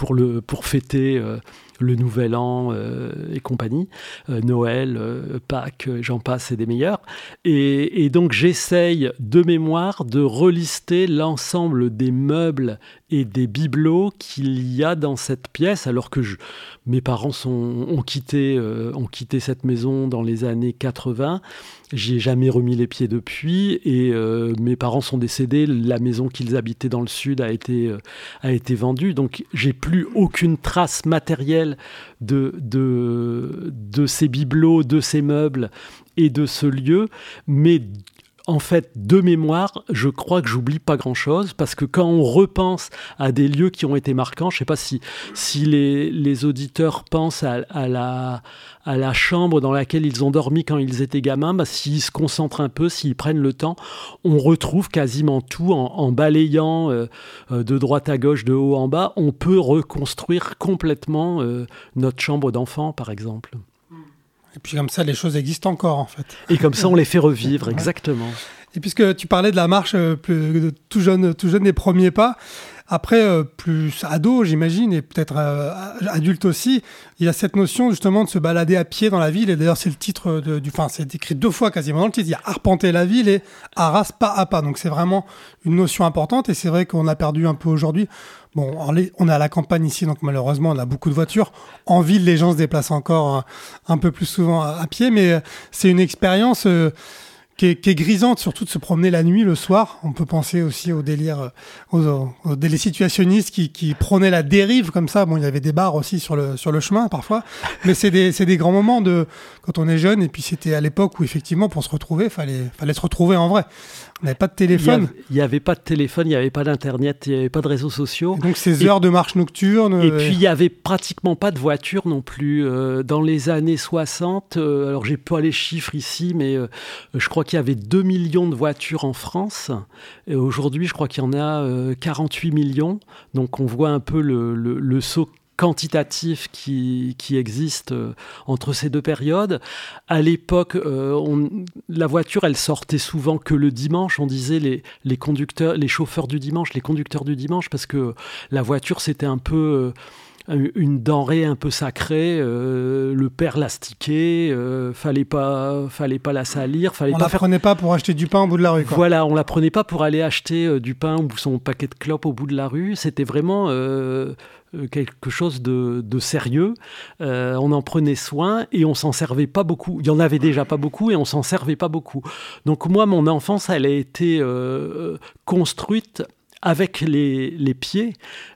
fêter le Nouvel An et compagnie, Noël, Pâques, j'en passe, c'est des meilleurs. Et donc j'essaye de mémoire de relister l'ensemble des meubles et des bibelots qu'il y a dans cette pièce, alors que mes parents ont quitté cette maison dans les années 80. J'y ai jamais remis les pieds depuis, et mes parents sont décédés. La maison qu'ils habitaient dans le sud a été vendue, donc j'ai plus aucune trace matérielle de ces bibelots, de ces meubles et de ce lieu, mais en fait, de mémoire, je crois que j'oublie pas grand-chose, parce que quand on repense à des lieux qui ont été marquants, je sais pas si les auditeurs pensent à la chambre dans laquelle ils ont dormi quand ils étaient gamins, s'ils se concentrent un peu, s'ils prennent le temps, on retrouve quasiment tout en balayant de droite à gauche, de haut en bas. On peut reconstruire complètement notre chambre d'enfant, par exemple. Et puis comme ça, les choses existent encore, en fait. Et comme ça, on les fait revivre, exactement. Et puisque tu parlais de la marche tout jeune des premiers pas, après, plus ado, j'imagine, et peut-être adulte aussi, il y a cette notion justement de se balader à pied dans la ville. Et d'ailleurs, c'est le titre c'est écrit 2 fois quasiment dans le titre. Il y a arpenter la ville et Arras pas à pas. Donc c'est vraiment une notion importante. Et c'est vrai qu'on a perdu un peu aujourd'hui. Bon, on est à la campagne ici, donc malheureusement, on a beaucoup de voitures. En ville, les gens se déplacent encore un peu plus souvent à pied, mais c'est une expérience qui est grisante, surtout de se promener la nuit, le soir. On peut penser aussi au délire, aux délires situationnistes qui prônaient la dérive comme ça. Bon, il y avait des bars aussi sur le chemin parfois, mais c'est des grands moments quand on est jeune. Et puis c'était à l'époque où effectivement, pour se retrouver, fallait se retrouver en vrai. On n'avait pas de téléphone. Il n'y avait pas de téléphone, il n'y avait pas d'internet, il n'y avait pas de réseaux sociaux. Et donc ces heures de marche nocturne. Et puis il n'y avait pratiquement pas de voitures non plus. Dans les années 60, alors j'ai pas les chiffres ici, mais je crois qu'il y avait 2 millions de voitures en France. Et aujourd'hui, je crois qu'il y en a 48 millions. Donc on voit un peu le saut quantitatif qui existe entre ces 2 périodes. À l'époque, la voiture, elle sortait souvent que le dimanche. On disait les conducteurs, les chauffeurs du dimanche, les conducteurs du dimanche, parce que la voiture, c'était un peu une denrée un peu sacrée. Le père l'astiquait, fallait pas la salir. On la prenait pas pour acheter du pain au bout de la rue, quoi. Voilà, on la prenait pas pour aller acheter du pain ou son paquet de clopes au bout de la rue. C'était vraiment quelque chose de sérieux. On en prenait soin et on s'en servait pas beaucoup. Il y en avait déjà pas beaucoup et on s'en servait pas beaucoup. Donc moi, mon enfance, elle a été construite avec les pieds.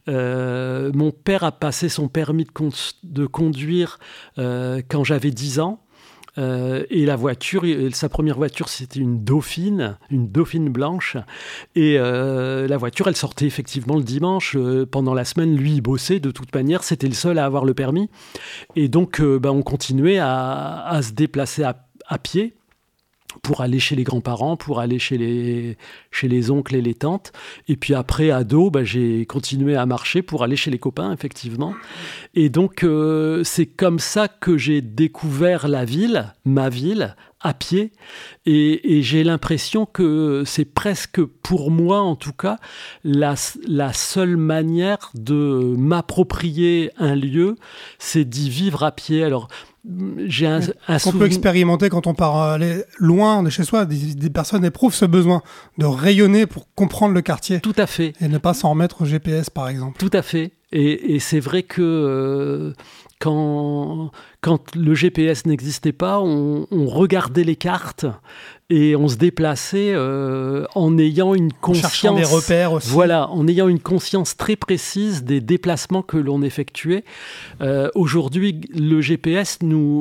Mon père a passé son permis de conduire quand j'avais 10 ans. Et la voiture, sa première voiture, c'était une Dauphine blanche. Et la voiture, elle sortait effectivement le dimanche. Pendant la semaine, lui, il bossait. De toute manière, c'était le seul à avoir le permis. Et donc, on continuait à se déplacer à pied pour aller chez les grands-parents, pour aller chez les oncles et les tantes. Et puis après, ado, j'ai continué à marcher pour aller chez les copains, effectivement. Et donc, c'est comme ça que j'ai découvert ma ville, à pied. Et j'ai l'impression que c'est presque, pour moi en tout cas, la seule manière de m'approprier un lieu, c'est d'y vivre à pied. Alors, j'ai un qu'on peut expérimenter quand on part aller loin de chez soi. Des personnes éprouvent ce besoin de rayonner pour comprendre le quartier. Tout à fait. Et ne pas s'en remettre au GPS, par exemple. Tout à fait. Et c'est vrai que quand le GPS n'existait pas, on regardait les cartes et on se déplaçait en ayant une conscience... En cherchant des repères aussi. Voilà, en ayant une conscience très précise des déplacements que l'on effectuait. Aujourd'hui, le GPS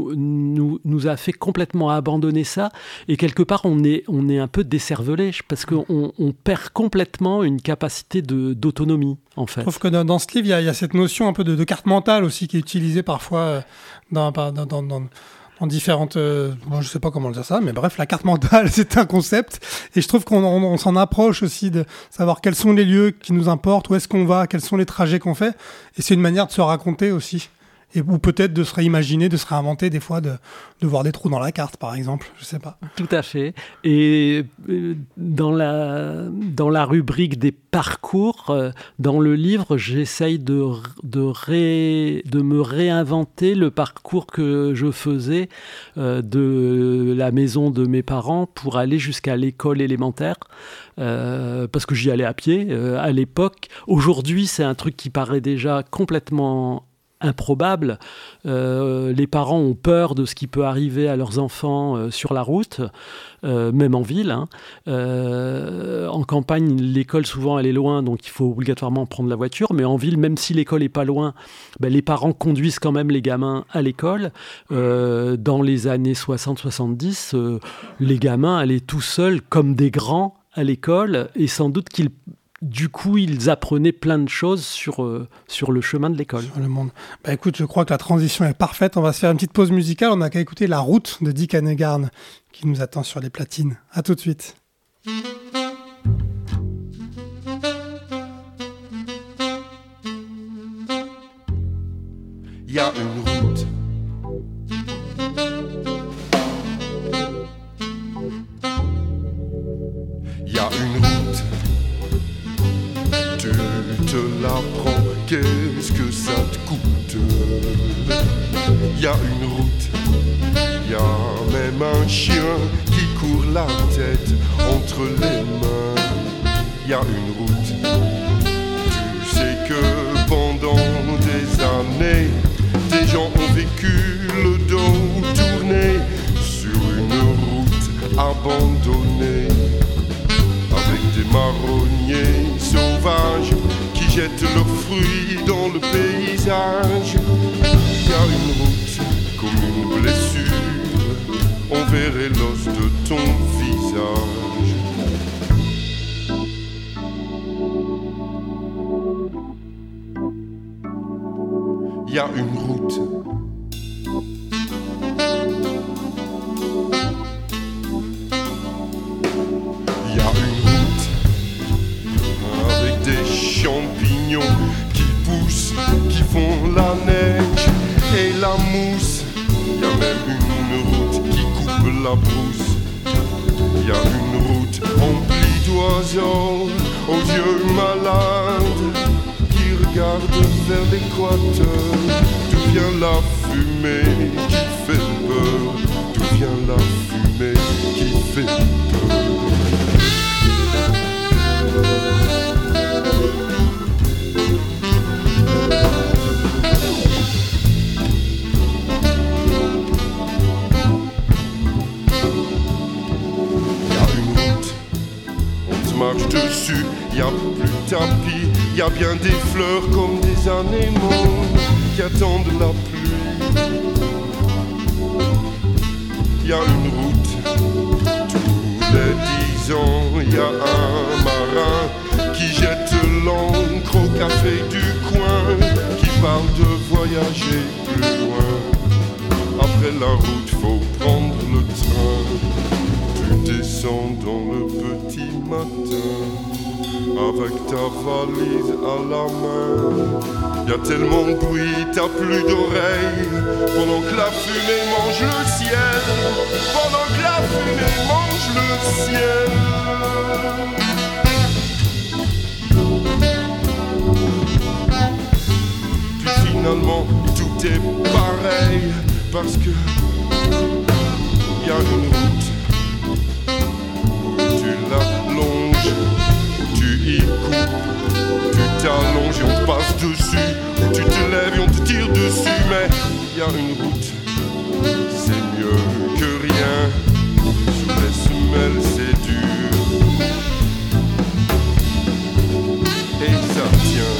nous a fait complètement abandonner ça. Et quelque part, on est un peu décervelé parce qu'on perd complètement une capacité d'autonomie, en fait. Je trouve que dans ce livre, il y a cette notion un peu de carte mentale aussi qui est utilisée parfois dans différentes... je ne sais pas comment dire ça, mais bref, la carte mentale, c'est un concept. Et je trouve qu'on s'en approche aussi de savoir quels sont les lieux qui nous importent, où est-ce qu'on va, quels sont les trajets qu'on fait. Et c'est une manière de se raconter aussi. ou peut-être de se réimaginer, de se réinventer des fois, de voir des trous dans la carte, par exemple, je sais pas. Tout à fait. Et dans la rubrique des parcours, dans le livre, j'essaye de me réinventer le parcours que je faisais de la maison de mes parents pour aller jusqu'à l'école élémentaire, parce que j'y allais à pied à l'époque. Aujourd'hui, c'est un truc qui paraît déjà complètement improbable. Les parents ont peur de ce qui peut arriver à leurs enfants sur la route, même en ville. En campagne, l'école, souvent, elle est loin, donc il faut obligatoirement prendre la voiture. Mais en ville, même si l'école n'est pas loin, les parents conduisent quand même les gamins à l'école. Dans les années 60-70, les gamins allaient tout seuls, comme des grands, à l'école, et sans doute qu'ils apprenaient plein de choses sur le chemin de l'école. Sur le monde. Écoute, je crois que la transition est parfaite. On va se faire une petite pause musicale. On n'a qu'à écouter La Route de Dick Annegarn qui nous attend sur les platines. À tout de suite. Il y a une route. Il y a une route. Tu te la prends, qu'est-ce que ça te coûte? Il y a une route, il y a même un chien qui court la tête entre les mains. Il y a une route, tu sais que pendant des années, des gens ont vécu le dos tourné sur une route abandonnée, avec des marronniers sauvages qui jettent leurs fruits dans le paysage. Il y a une route comme une blessure, on verrait l'os de ton visage. Il y a une route. Il y a une route avec des champignons qui poussent, qui font la neige et la mousse. Il y a même une route qui coupe la brousse. Il y a une route remplie d'oiseaux aux yeux malades qui regardent vers l'équateur. D'où vient la fumée qui fait peur? D'où vient la fumée qui fait peur? Marche dessus, y a plus de tapis, y a bien des fleurs comme des anémones qui attendent la pluie. Y a une route, tous les 10 ans, y a un marin qui jette l'encre au café du coin, qui parle de voyager plus loin. Après la route, faut prendre le train. Tu descends dans le petit matin avec ta valise à la main. Y'a tellement de bruit, t'as plus d'oreilles pendant que la fumée mange le ciel. Pendant que la fumée mange le ciel. Puis finalement tout est pareil parce que y a une route. Tu la longes, tu y coupes, tu t'allonges et on te passe dessus. Ou tu te lèves et on te tire dessus. Mais y a une route, c'est mieux que rien. Sous les semelles c'est dur et ça tient.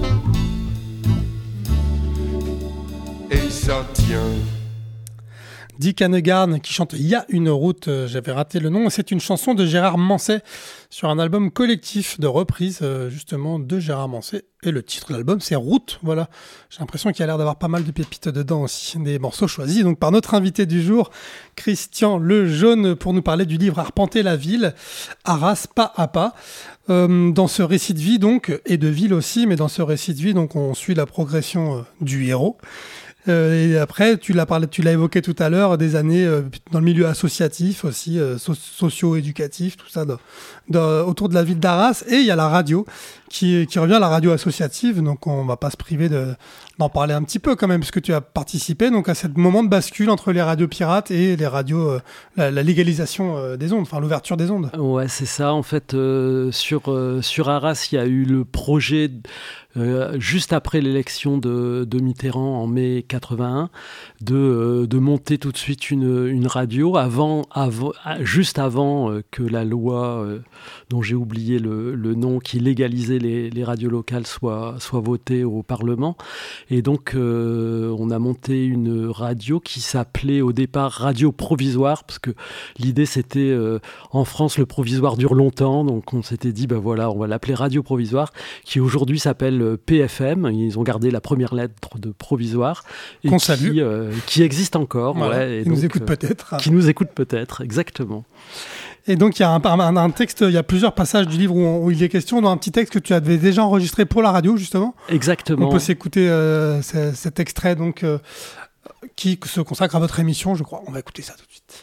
Et ça tient. Dick Hannegarn qui chante « Il y a une route », j'avais raté le nom, c'est une chanson de Gérard Manset sur un album collectif de reprises justement de Gérard Manset, et le titre de l'album c'est « Route », voilà. J'ai l'impression qu'il y a l'air d'avoir pas mal de pépites dedans aussi, des morceaux choisis donc par notre invité du jour, Christian Lejaune, pour nous parler du livre « Arpenter la ville », Arras pas à pas. Dans ce récit de vie donc, et de ville aussi, mais dans ce récit de vie donc on suit la progression du héros. Et après, tu l'as évoqué tout à l'heure, des années dans le milieu associatif aussi, socio-éducatif, tout ça, autour de la ville d'Arras. Et il y a la radio qui revient, la radio associative. Donc, on va pas se priver d'en parler un petit peu quand même, puisque tu as participé donc à ce moment de bascule entre les radios pirates et les radios, la légalisation des ondes, enfin l'ouverture des ondes. Ouais, c'est ça. En fait, sur Arras, il y a eu le projet juste après l'élection de Mitterrand en mai 81, de monter tout de suite une radio juste avant que la loi dont j'ai oublié le nom, qui légalisait les radios locales soit votée au Parlement. Et donc on a monté une radio qui s'appelait au départ Radio Provisoire, parce que l'idée c'était en France le provisoire dure longtemps, donc on s'était dit voilà, on va l'appeler Radio Provisoire, qui aujourd'hui s'appelle PFM. Ils ont gardé la première lettre de provisoire et qui existe encore. Voilà, ouais, et qui nous écoute peut-être. Qui nous écoute peut-être, exactement. Et donc il y a un texte, il y a plusieurs passages du livre où il est question, dans un petit texte que tu avais déjà enregistré pour la radio justement. Exactement. On peut s'écouter cet extrait donc qui se consacre à votre émission, je crois. On va écouter ça tout de suite.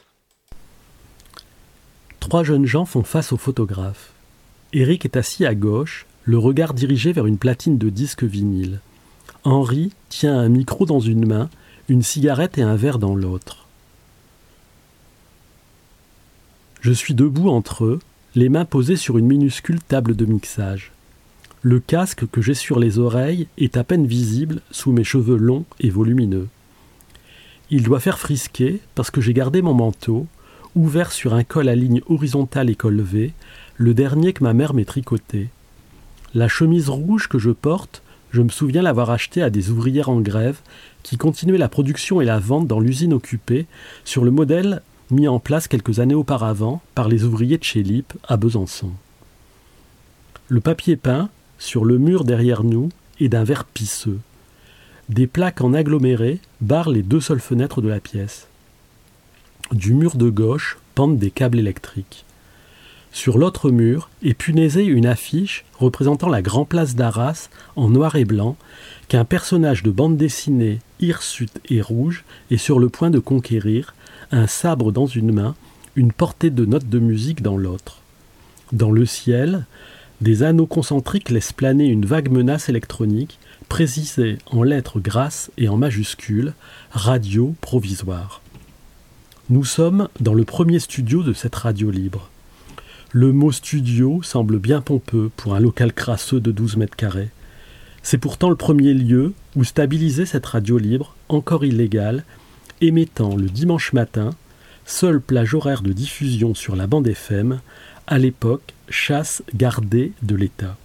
3 jeunes gens font face au photographe. Eric est assis à gauche, le regard dirigé vers une platine de disques vinyle. Henri tient un micro dans une main, une cigarette et un verre dans l'autre. Je suis debout entre eux, les mains posées sur une minuscule table de mixage. Le casque que j'ai sur les oreilles est à peine visible sous mes cheveux longs et volumineux. Il doit faire frisquer parce que j'ai gardé mon manteau, ouvert sur un col à ligne horizontale et col V, le dernier que ma mère m'ait tricoté. La chemise rouge que je porte, je me souviens l'avoir achetée à des ouvrières en grève qui continuaient la production et la vente dans l'usine occupée sur le modèle mis en place quelques années auparavant par les ouvriers de chez Lippe à Besançon. Le papier peint, sur le mur derrière nous, est d'un vert pisseux. Des plaques en aggloméré barrent les 2 seules fenêtres de la pièce. Du mur de gauche pendent des câbles électriques. Sur l'autre mur est punaisée une affiche représentant la Grand Place d'Arras en noir et blanc qu'un personnage de bande dessinée hirsute et rouge est sur le point de conquérir, un sabre dans une main, une portée de notes de musique dans l'autre. Dans le ciel, des anneaux concentriques laissent planer une vague menace électronique précisée en lettres grasses et en majuscules, Radio Provisoire. Nous sommes dans le premier studio de cette radio libre. Le mot studio semble bien pompeux pour un local crasseux de 12 mètres carrés. C'est pourtant le premier lieu où stabiliser cette radio libre, encore illégale, émettant le dimanche matin, seule plage horaire de diffusion sur la bande FM, à l'époque chasse gardée de l'État.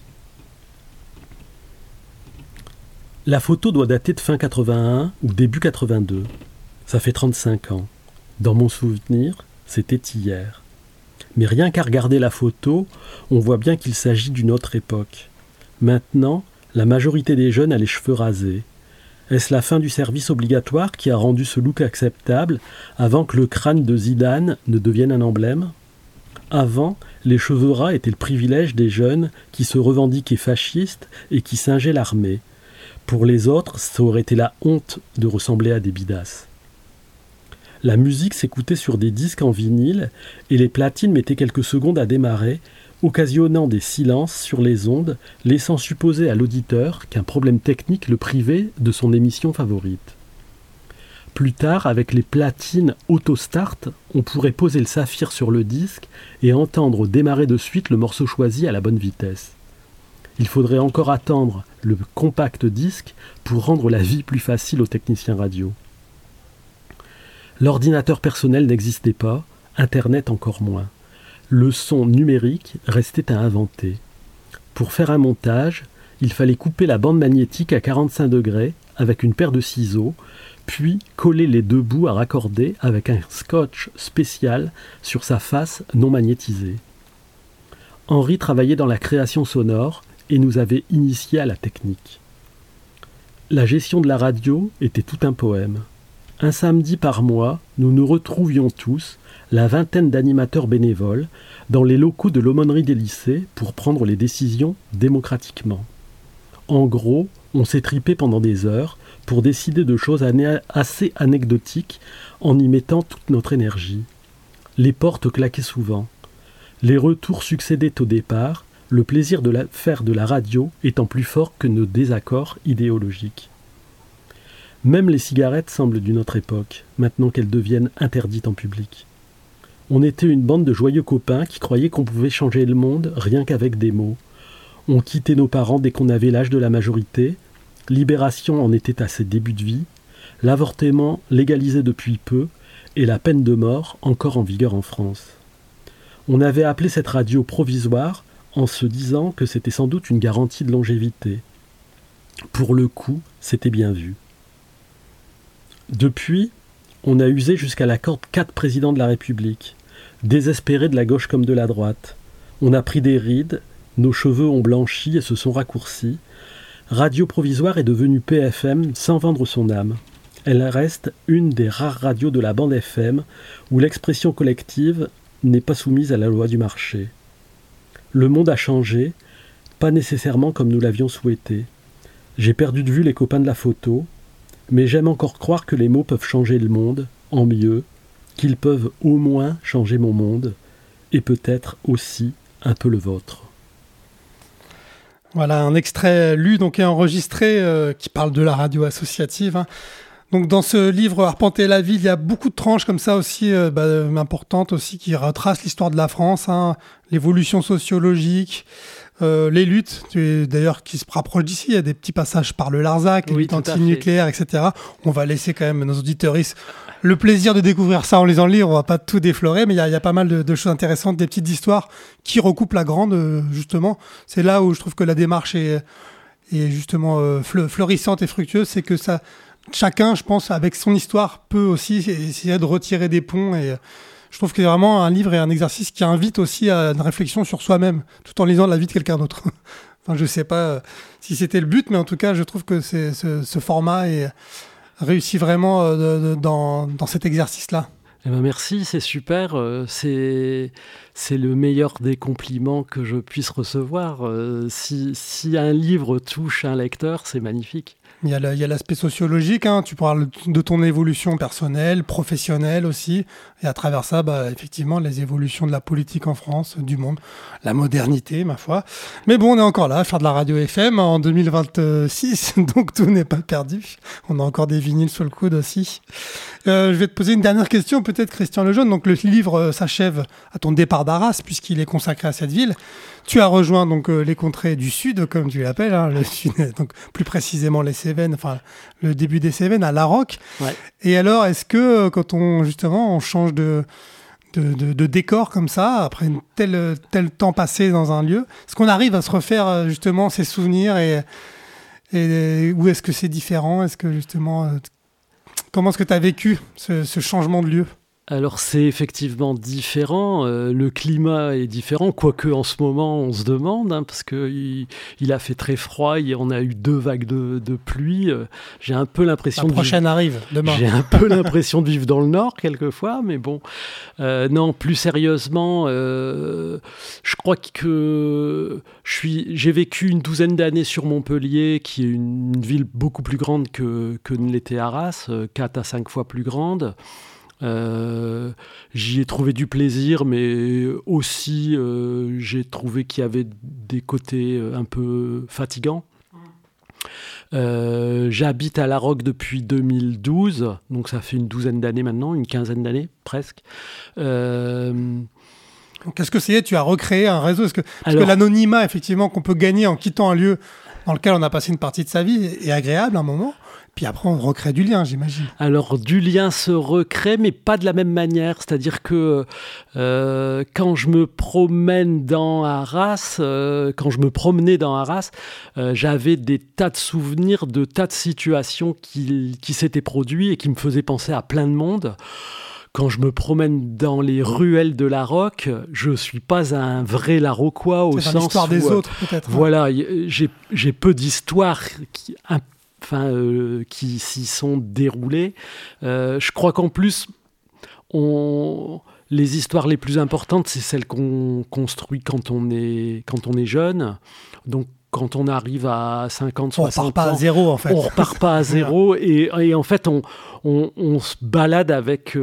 La photo doit dater de fin 81 ou début 82. Ça fait 35 ans. Dans mon souvenir, c'était hier. Mais rien qu'à regarder la photo, on voit bien qu'il s'agit d'une autre époque. Maintenant, la majorité des jeunes a les cheveux rasés. Est-ce la fin du service obligatoire qui a rendu ce look acceptable avant que le crâne de Zidane ne devienne un emblème ? Avant, les cheveux ras étaient le privilège des jeunes qui se revendiquaient fascistes et qui singeaient l'armée. Pour les autres, ça aurait été la honte de ressembler à des bidasses. La musique s'écoutait sur des disques en vinyle et les platines mettaient quelques secondes à démarrer, occasionnant des silences sur les ondes, laissant supposer à l'auditeur qu'un problème technique le privait de son émission favorite. Plus tard, avec les platines auto-start, on pourrait poser le saphir sur le disque et entendre démarrer de suite le morceau choisi à la bonne vitesse. Il faudrait encore attendre le compact disque pour rendre la vie plus facile aux techniciens radio. L'ordinateur personnel n'existait pas, Internet encore moins. Le son numérique restait à inventer. Pour faire un montage, il fallait couper la bande magnétique à 45 degrés avec une paire de ciseaux, puis coller les 2 bouts à raccorder avec un scotch spécial sur sa face non magnétisée. Henri travaillait dans la création sonore et nous avait initiés à la technique. La gestion de la radio était tout un poème. Un samedi par mois, nous nous retrouvions tous, la vingtaine d'animateurs bénévoles, dans les locaux de l'aumônerie des lycées pour prendre les décisions démocratiquement. En gros, on s'est tripé pendant des heures pour décider de choses assez anecdotiques en y mettant toute notre énergie. Les portes claquaient souvent. Les retours succédaient au départ, le plaisir de faire de la radio étant plus fort que nos désaccords idéologiques. Même les cigarettes semblent d'une autre époque, maintenant qu'elles deviennent interdites en public. On était une bande de joyeux copains qui croyaient qu'on pouvait changer le monde rien qu'avec des mots. On quittait nos parents dès qu'on avait l'âge de la majorité, Libération en était à ses débuts de vie, l'avortement légalisé depuis peu et la peine de mort encore en vigueur en France. On avait appelé cette radio provisoire en se disant que c'était sans doute une garantie de longévité. Pour le coup, c'était bien vu. Depuis, on a usé jusqu'à la corde 4 présidents de la République, désespérés de la gauche comme de la droite. On a pris des rides, nos cheveux ont blanchi et se sont raccourcis. Radio Provisoire est devenue PFM sans vendre son âme. Elle reste une des rares radios de la bande FM où l'expression collective n'est pas soumise à la loi du marché. Le monde a changé, pas nécessairement comme nous l'avions souhaité. J'ai perdu de vue les copains de la photo, mais j'aime encore croire que les mots peuvent changer le monde, en mieux, qu'ils peuvent au moins changer mon monde, et peut-être aussi un peu le vôtre. Voilà un extrait lu donc et enregistré qui parle de la radio associative. Hein. Donc dans ce livre Arpenter la ville, il y a beaucoup de tranches comme ça aussi importantes aussi qui retracent l'histoire de la France, hein, l'évolution sociologique, les luttes, d'ailleurs qui se rapprochent d'ici. Il y a des petits passages par le Larzac, les luttes anti-nucléaires, etc. On va laisser quand même nos auditeurs le plaisir de découvrir ça en lisant le livre. On va pas tout déflorer, mais il y a pas mal de choses intéressantes, des petites histoires qui recoupent la grande, justement. C'est là où je trouve que la démarche est justement fleurissante et fructueuse, c'est que ça, chacun, je pense, avec son histoire, peut aussi essayer de retirer des ponts. Et je trouve que c'est vraiment un livre et un exercice qui invite aussi à une réflexion sur soi-même, tout en lisant la vie de quelqu'un d'autre. Enfin, je sais pas si c'était le but, mais en tout cas, je trouve que ce format réussit vraiment dans cet exercice-là. Eh ben merci, c'est super. C'est le meilleur des compliments que je puisse recevoir. Si un livre touche un lecteur, c'est magnifique. Il y a l'aspect sociologique, hein. Tu parles de ton évolution personnelle, professionnelle aussi, et à travers ça, effectivement, les évolutions de la politique en France, du monde, la modernité, ma foi. Mais bon, on est encore là, à faire de la radio FM en 2026, donc tout n'est pas perdu. On a encore des vinyles sur le coude aussi. Je vais te poser une dernière question, peut-être, Christian Lejeune. Donc le livre s'achève à ton départ d'Arras, puisqu'il est consacré à cette ville. Tu as rejoint donc les contrées du Sud, comme tu l'appelles, hein, le Sud, donc plus précisément les Cévennes, enfin le début des Cévennes à Laroque. Ouais. Et alors, est-ce que quand on change de décor comme ça, après tel temps passé dans un lieu, est-ce qu'on arrive à se refaire justement ces souvenirs et ou est-ce que c'est différent? Est-ce que justement, comment est-ce que tu as vécu ce changement de lieu? Alors c'est effectivement différent, le climat est différent, quoique en ce moment on se demande, hein, parce qu'il a fait très froid, on a eu 2 vagues de pluie, j'ai un peu l'impression La prochaine arrive demain. J'ai un peu l'impression de vivre dans le Nord quelquefois, mais bon, non, plus sérieusement, je crois que j'ai vécu une 12aine d'années sur Montpellier, qui est une ville beaucoup plus grande que ne l'était Arras, 4 à 5 fois plus grande. J'y ai trouvé du plaisir, mais aussi j'ai trouvé qu'il y avait des côtés un peu fatigants. J'habite à Laroque depuis 2012, donc ça fait une 12aine d'années maintenant, une 15aine d'années presque. Qu'est-ce que c'est? Tu as recréé un réseau? Est-ce que l'anonymat, effectivement, qu'on peut gagner en quittant un lieu dans lequel on a passé une partie de sa vie est agréable à un moment? Puis après, on recrée du lien, j'imagine. Alors, du lien se recrée, mais pas de la même manière. C'est-à-dire que quand je me promène dans Arras, j'avais des tas de souvenirs, de tas de situations qui s'étaient produites et qui me faisaient penser à plein de monde. Quand je me promène dans les ruelles de Larocque, je suis pas un vrai Larocquois au sens où... C'est l'histoire des autres, peut-être. Voilà, j'ai peu d'histoires qui s'y sont déroulées. Je crois qu'en plus, les histoires les plus importantes, c'est celles qu'on construit quand on est jeune. Donc, quand on arrive à 50, 60 ans... On repart pas à zéro, en fait. On repart pas à zéro. Et en fait, on se balade avec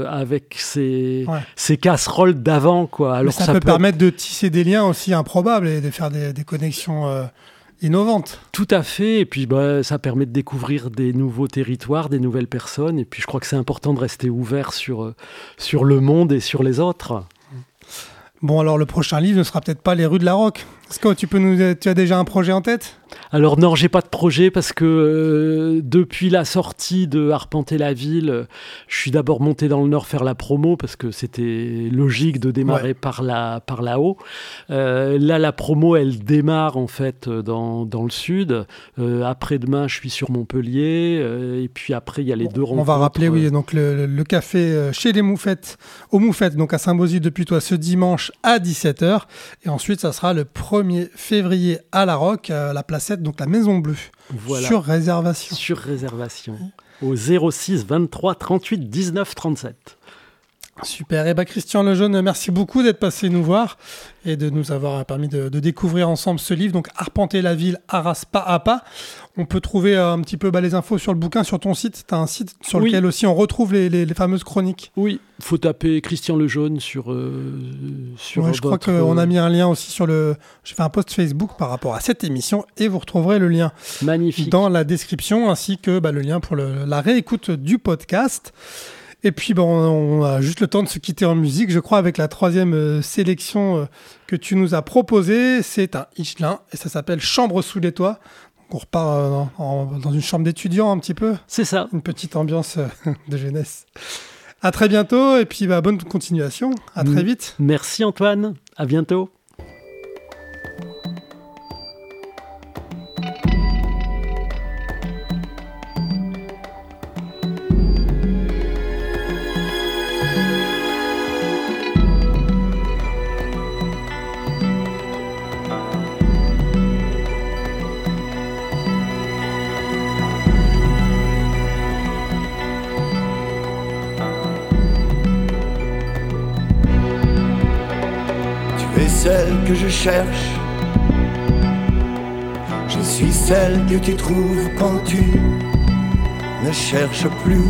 ces casseroles d'avant, quoi. Alors, mais ça peut permettre de tisser des liens aussi improbables et de faire des connexions innovantes. Tout à fait. Et puis, ça permet de découvrir des nouveaux territoires, des nouvelles personnes. Et puis, je crois que c'est important de rester ouvert sur le monde et sur les autres. Bon, alors le prochain livre ne sera peut-être pas Les rues de Larocque. Est-ce que tu as déjà un projet en tête ? Alors non, j'ai pas de projet parce que depuis la sortie de Arpenter la ville, je suis d'abord monté dans le Nord faire la promo parce que c'était logique de démarrer par là-haut. Là, la promo, elle démarre en fait dans le Sud. Après-demain, je suis sur Montpellier. Et puis après, il y a les deux rencontres. On va rappeler, donc le café chez les Moufettes, aux Moufettes, donc à Saint-Bosy depuis toi ce dimanche à 17h. Et ensuite, ça sera le 1er février à Larocque, la Placette, donc la Maison Bleue. Voilà. Sur réservation. Sur réservation. Au 06 23 38 19 37. Super. Et Christian Lejeune, merci beaucoup d'être passé nous voir et de nous avoir permis de découvrir ensemble ce livre. Donc, Arpenter la ville, Arras pas à pas. On peut trouver un petit peu les infos sur le bouquin, sur ton site. Tu as un site sur lequel aussi on retrouve les fameuses chroniques. Oui, il faut taper Christian Lejeune sur je crois qu'on a mis un lien aussi j'ai fait un post Facebook par rapport à cette émission et vous retrouverez le lien magnifique dans la description ainsi que le lien pour la réécoute du podcast. Et puis, on a juste le temps de se quitter en musique, je crois, avec la 3e sélection que tu nous as proposée. C'est un Hichelin et ça s'appelle Chambre sous les toits. Donc, on repart dans une chambre d'étudiant un petit peu. C'est ça. Une petite ambiance de jeunesse. À très bientôt et puis bonne continuation. À très vite. Merci Antoine. À bientôt. Celle que je cherche, je suis celle que tu trouves quand tu ne cherches plus.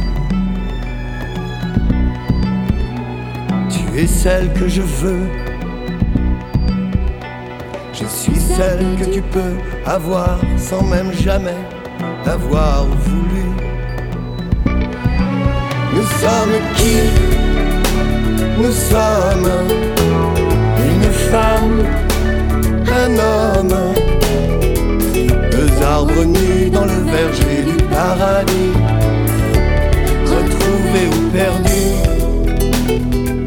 Tu es celle que je veux, je suis celle que tu peux avoir sans même jamais l'avoir voulu. Nous sommes qui? Nous sommes une femme, un homme, deux arbres nus dans le verger du paradis, retrouvés ou perdus.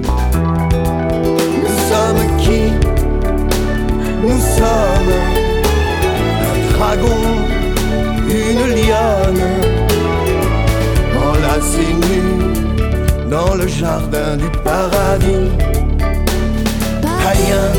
Nous sommes qui? Nous sommes un dragon, une lionne, enlacés nus dans le jardin du paradis. Païen,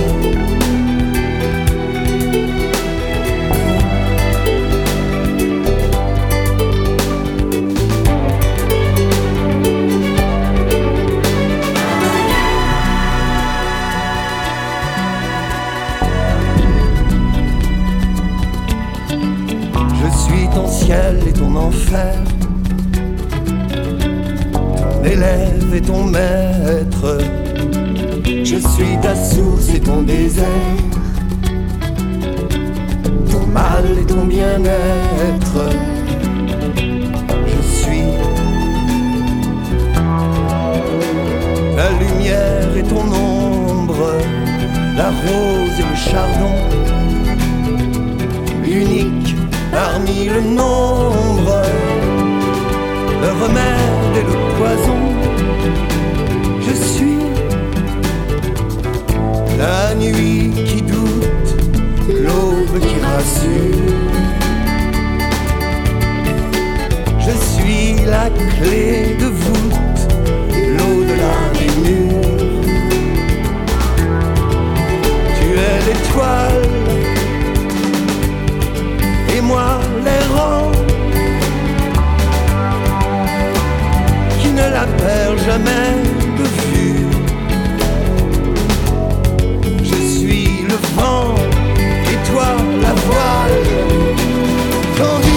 je suis ton ciel et ton enfer, ton élève et ton maître. Je suis ta source et ton désert, ton mal et ton bien-être. Je suis la lumière et ton ombre, la rose et le chardon, unique parmi le nombre. remède et le poison. Je suis la nuit qui doute, l'aube qui rassure. Je suis la clé de voûte, l'au-delà des murs. Tu es l'étoile et moi l'errant qui ne la perd jamais de vue. Je suis le vent et toi la voile tendue.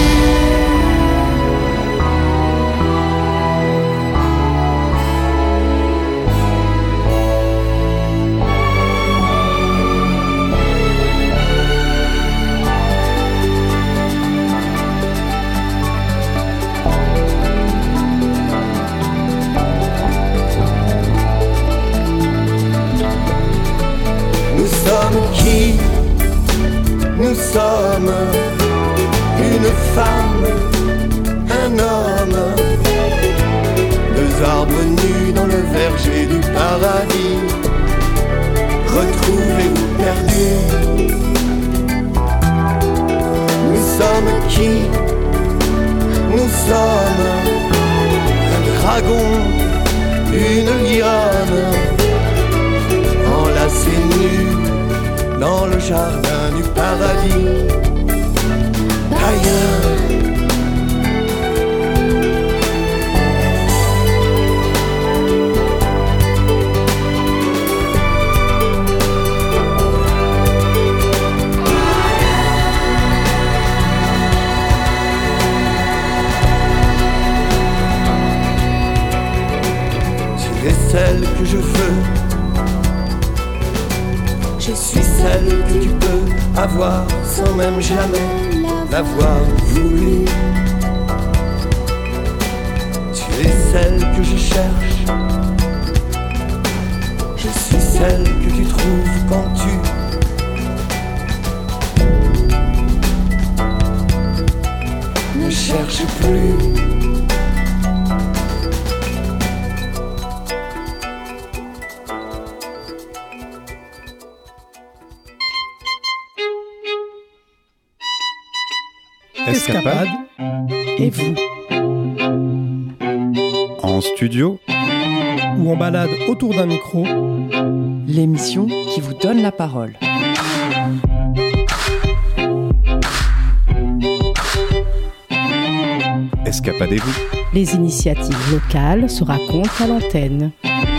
Qui nous sommes, une femme, un homme, deux arbres nus dans le verger du paradis, retrouvés ou perdus. Nous sommes qui? Nous sommes un dragon, une lionne, enlacés nus dans le jardin du paradis. Ailleurs, tu es celle que je veux. Je suis celle que tu peux avoir sans même jamais l'avoir voulu. Tu es celle que je cherche. Je suis celle que tu trouves quand tu ne cherches plus. Escapade Et vous? en studio Ou en balade autour d'un micro. L'émission qui vous donne la parole. Escapadez-vous. Les initiatives locales se racontent à l'antenne.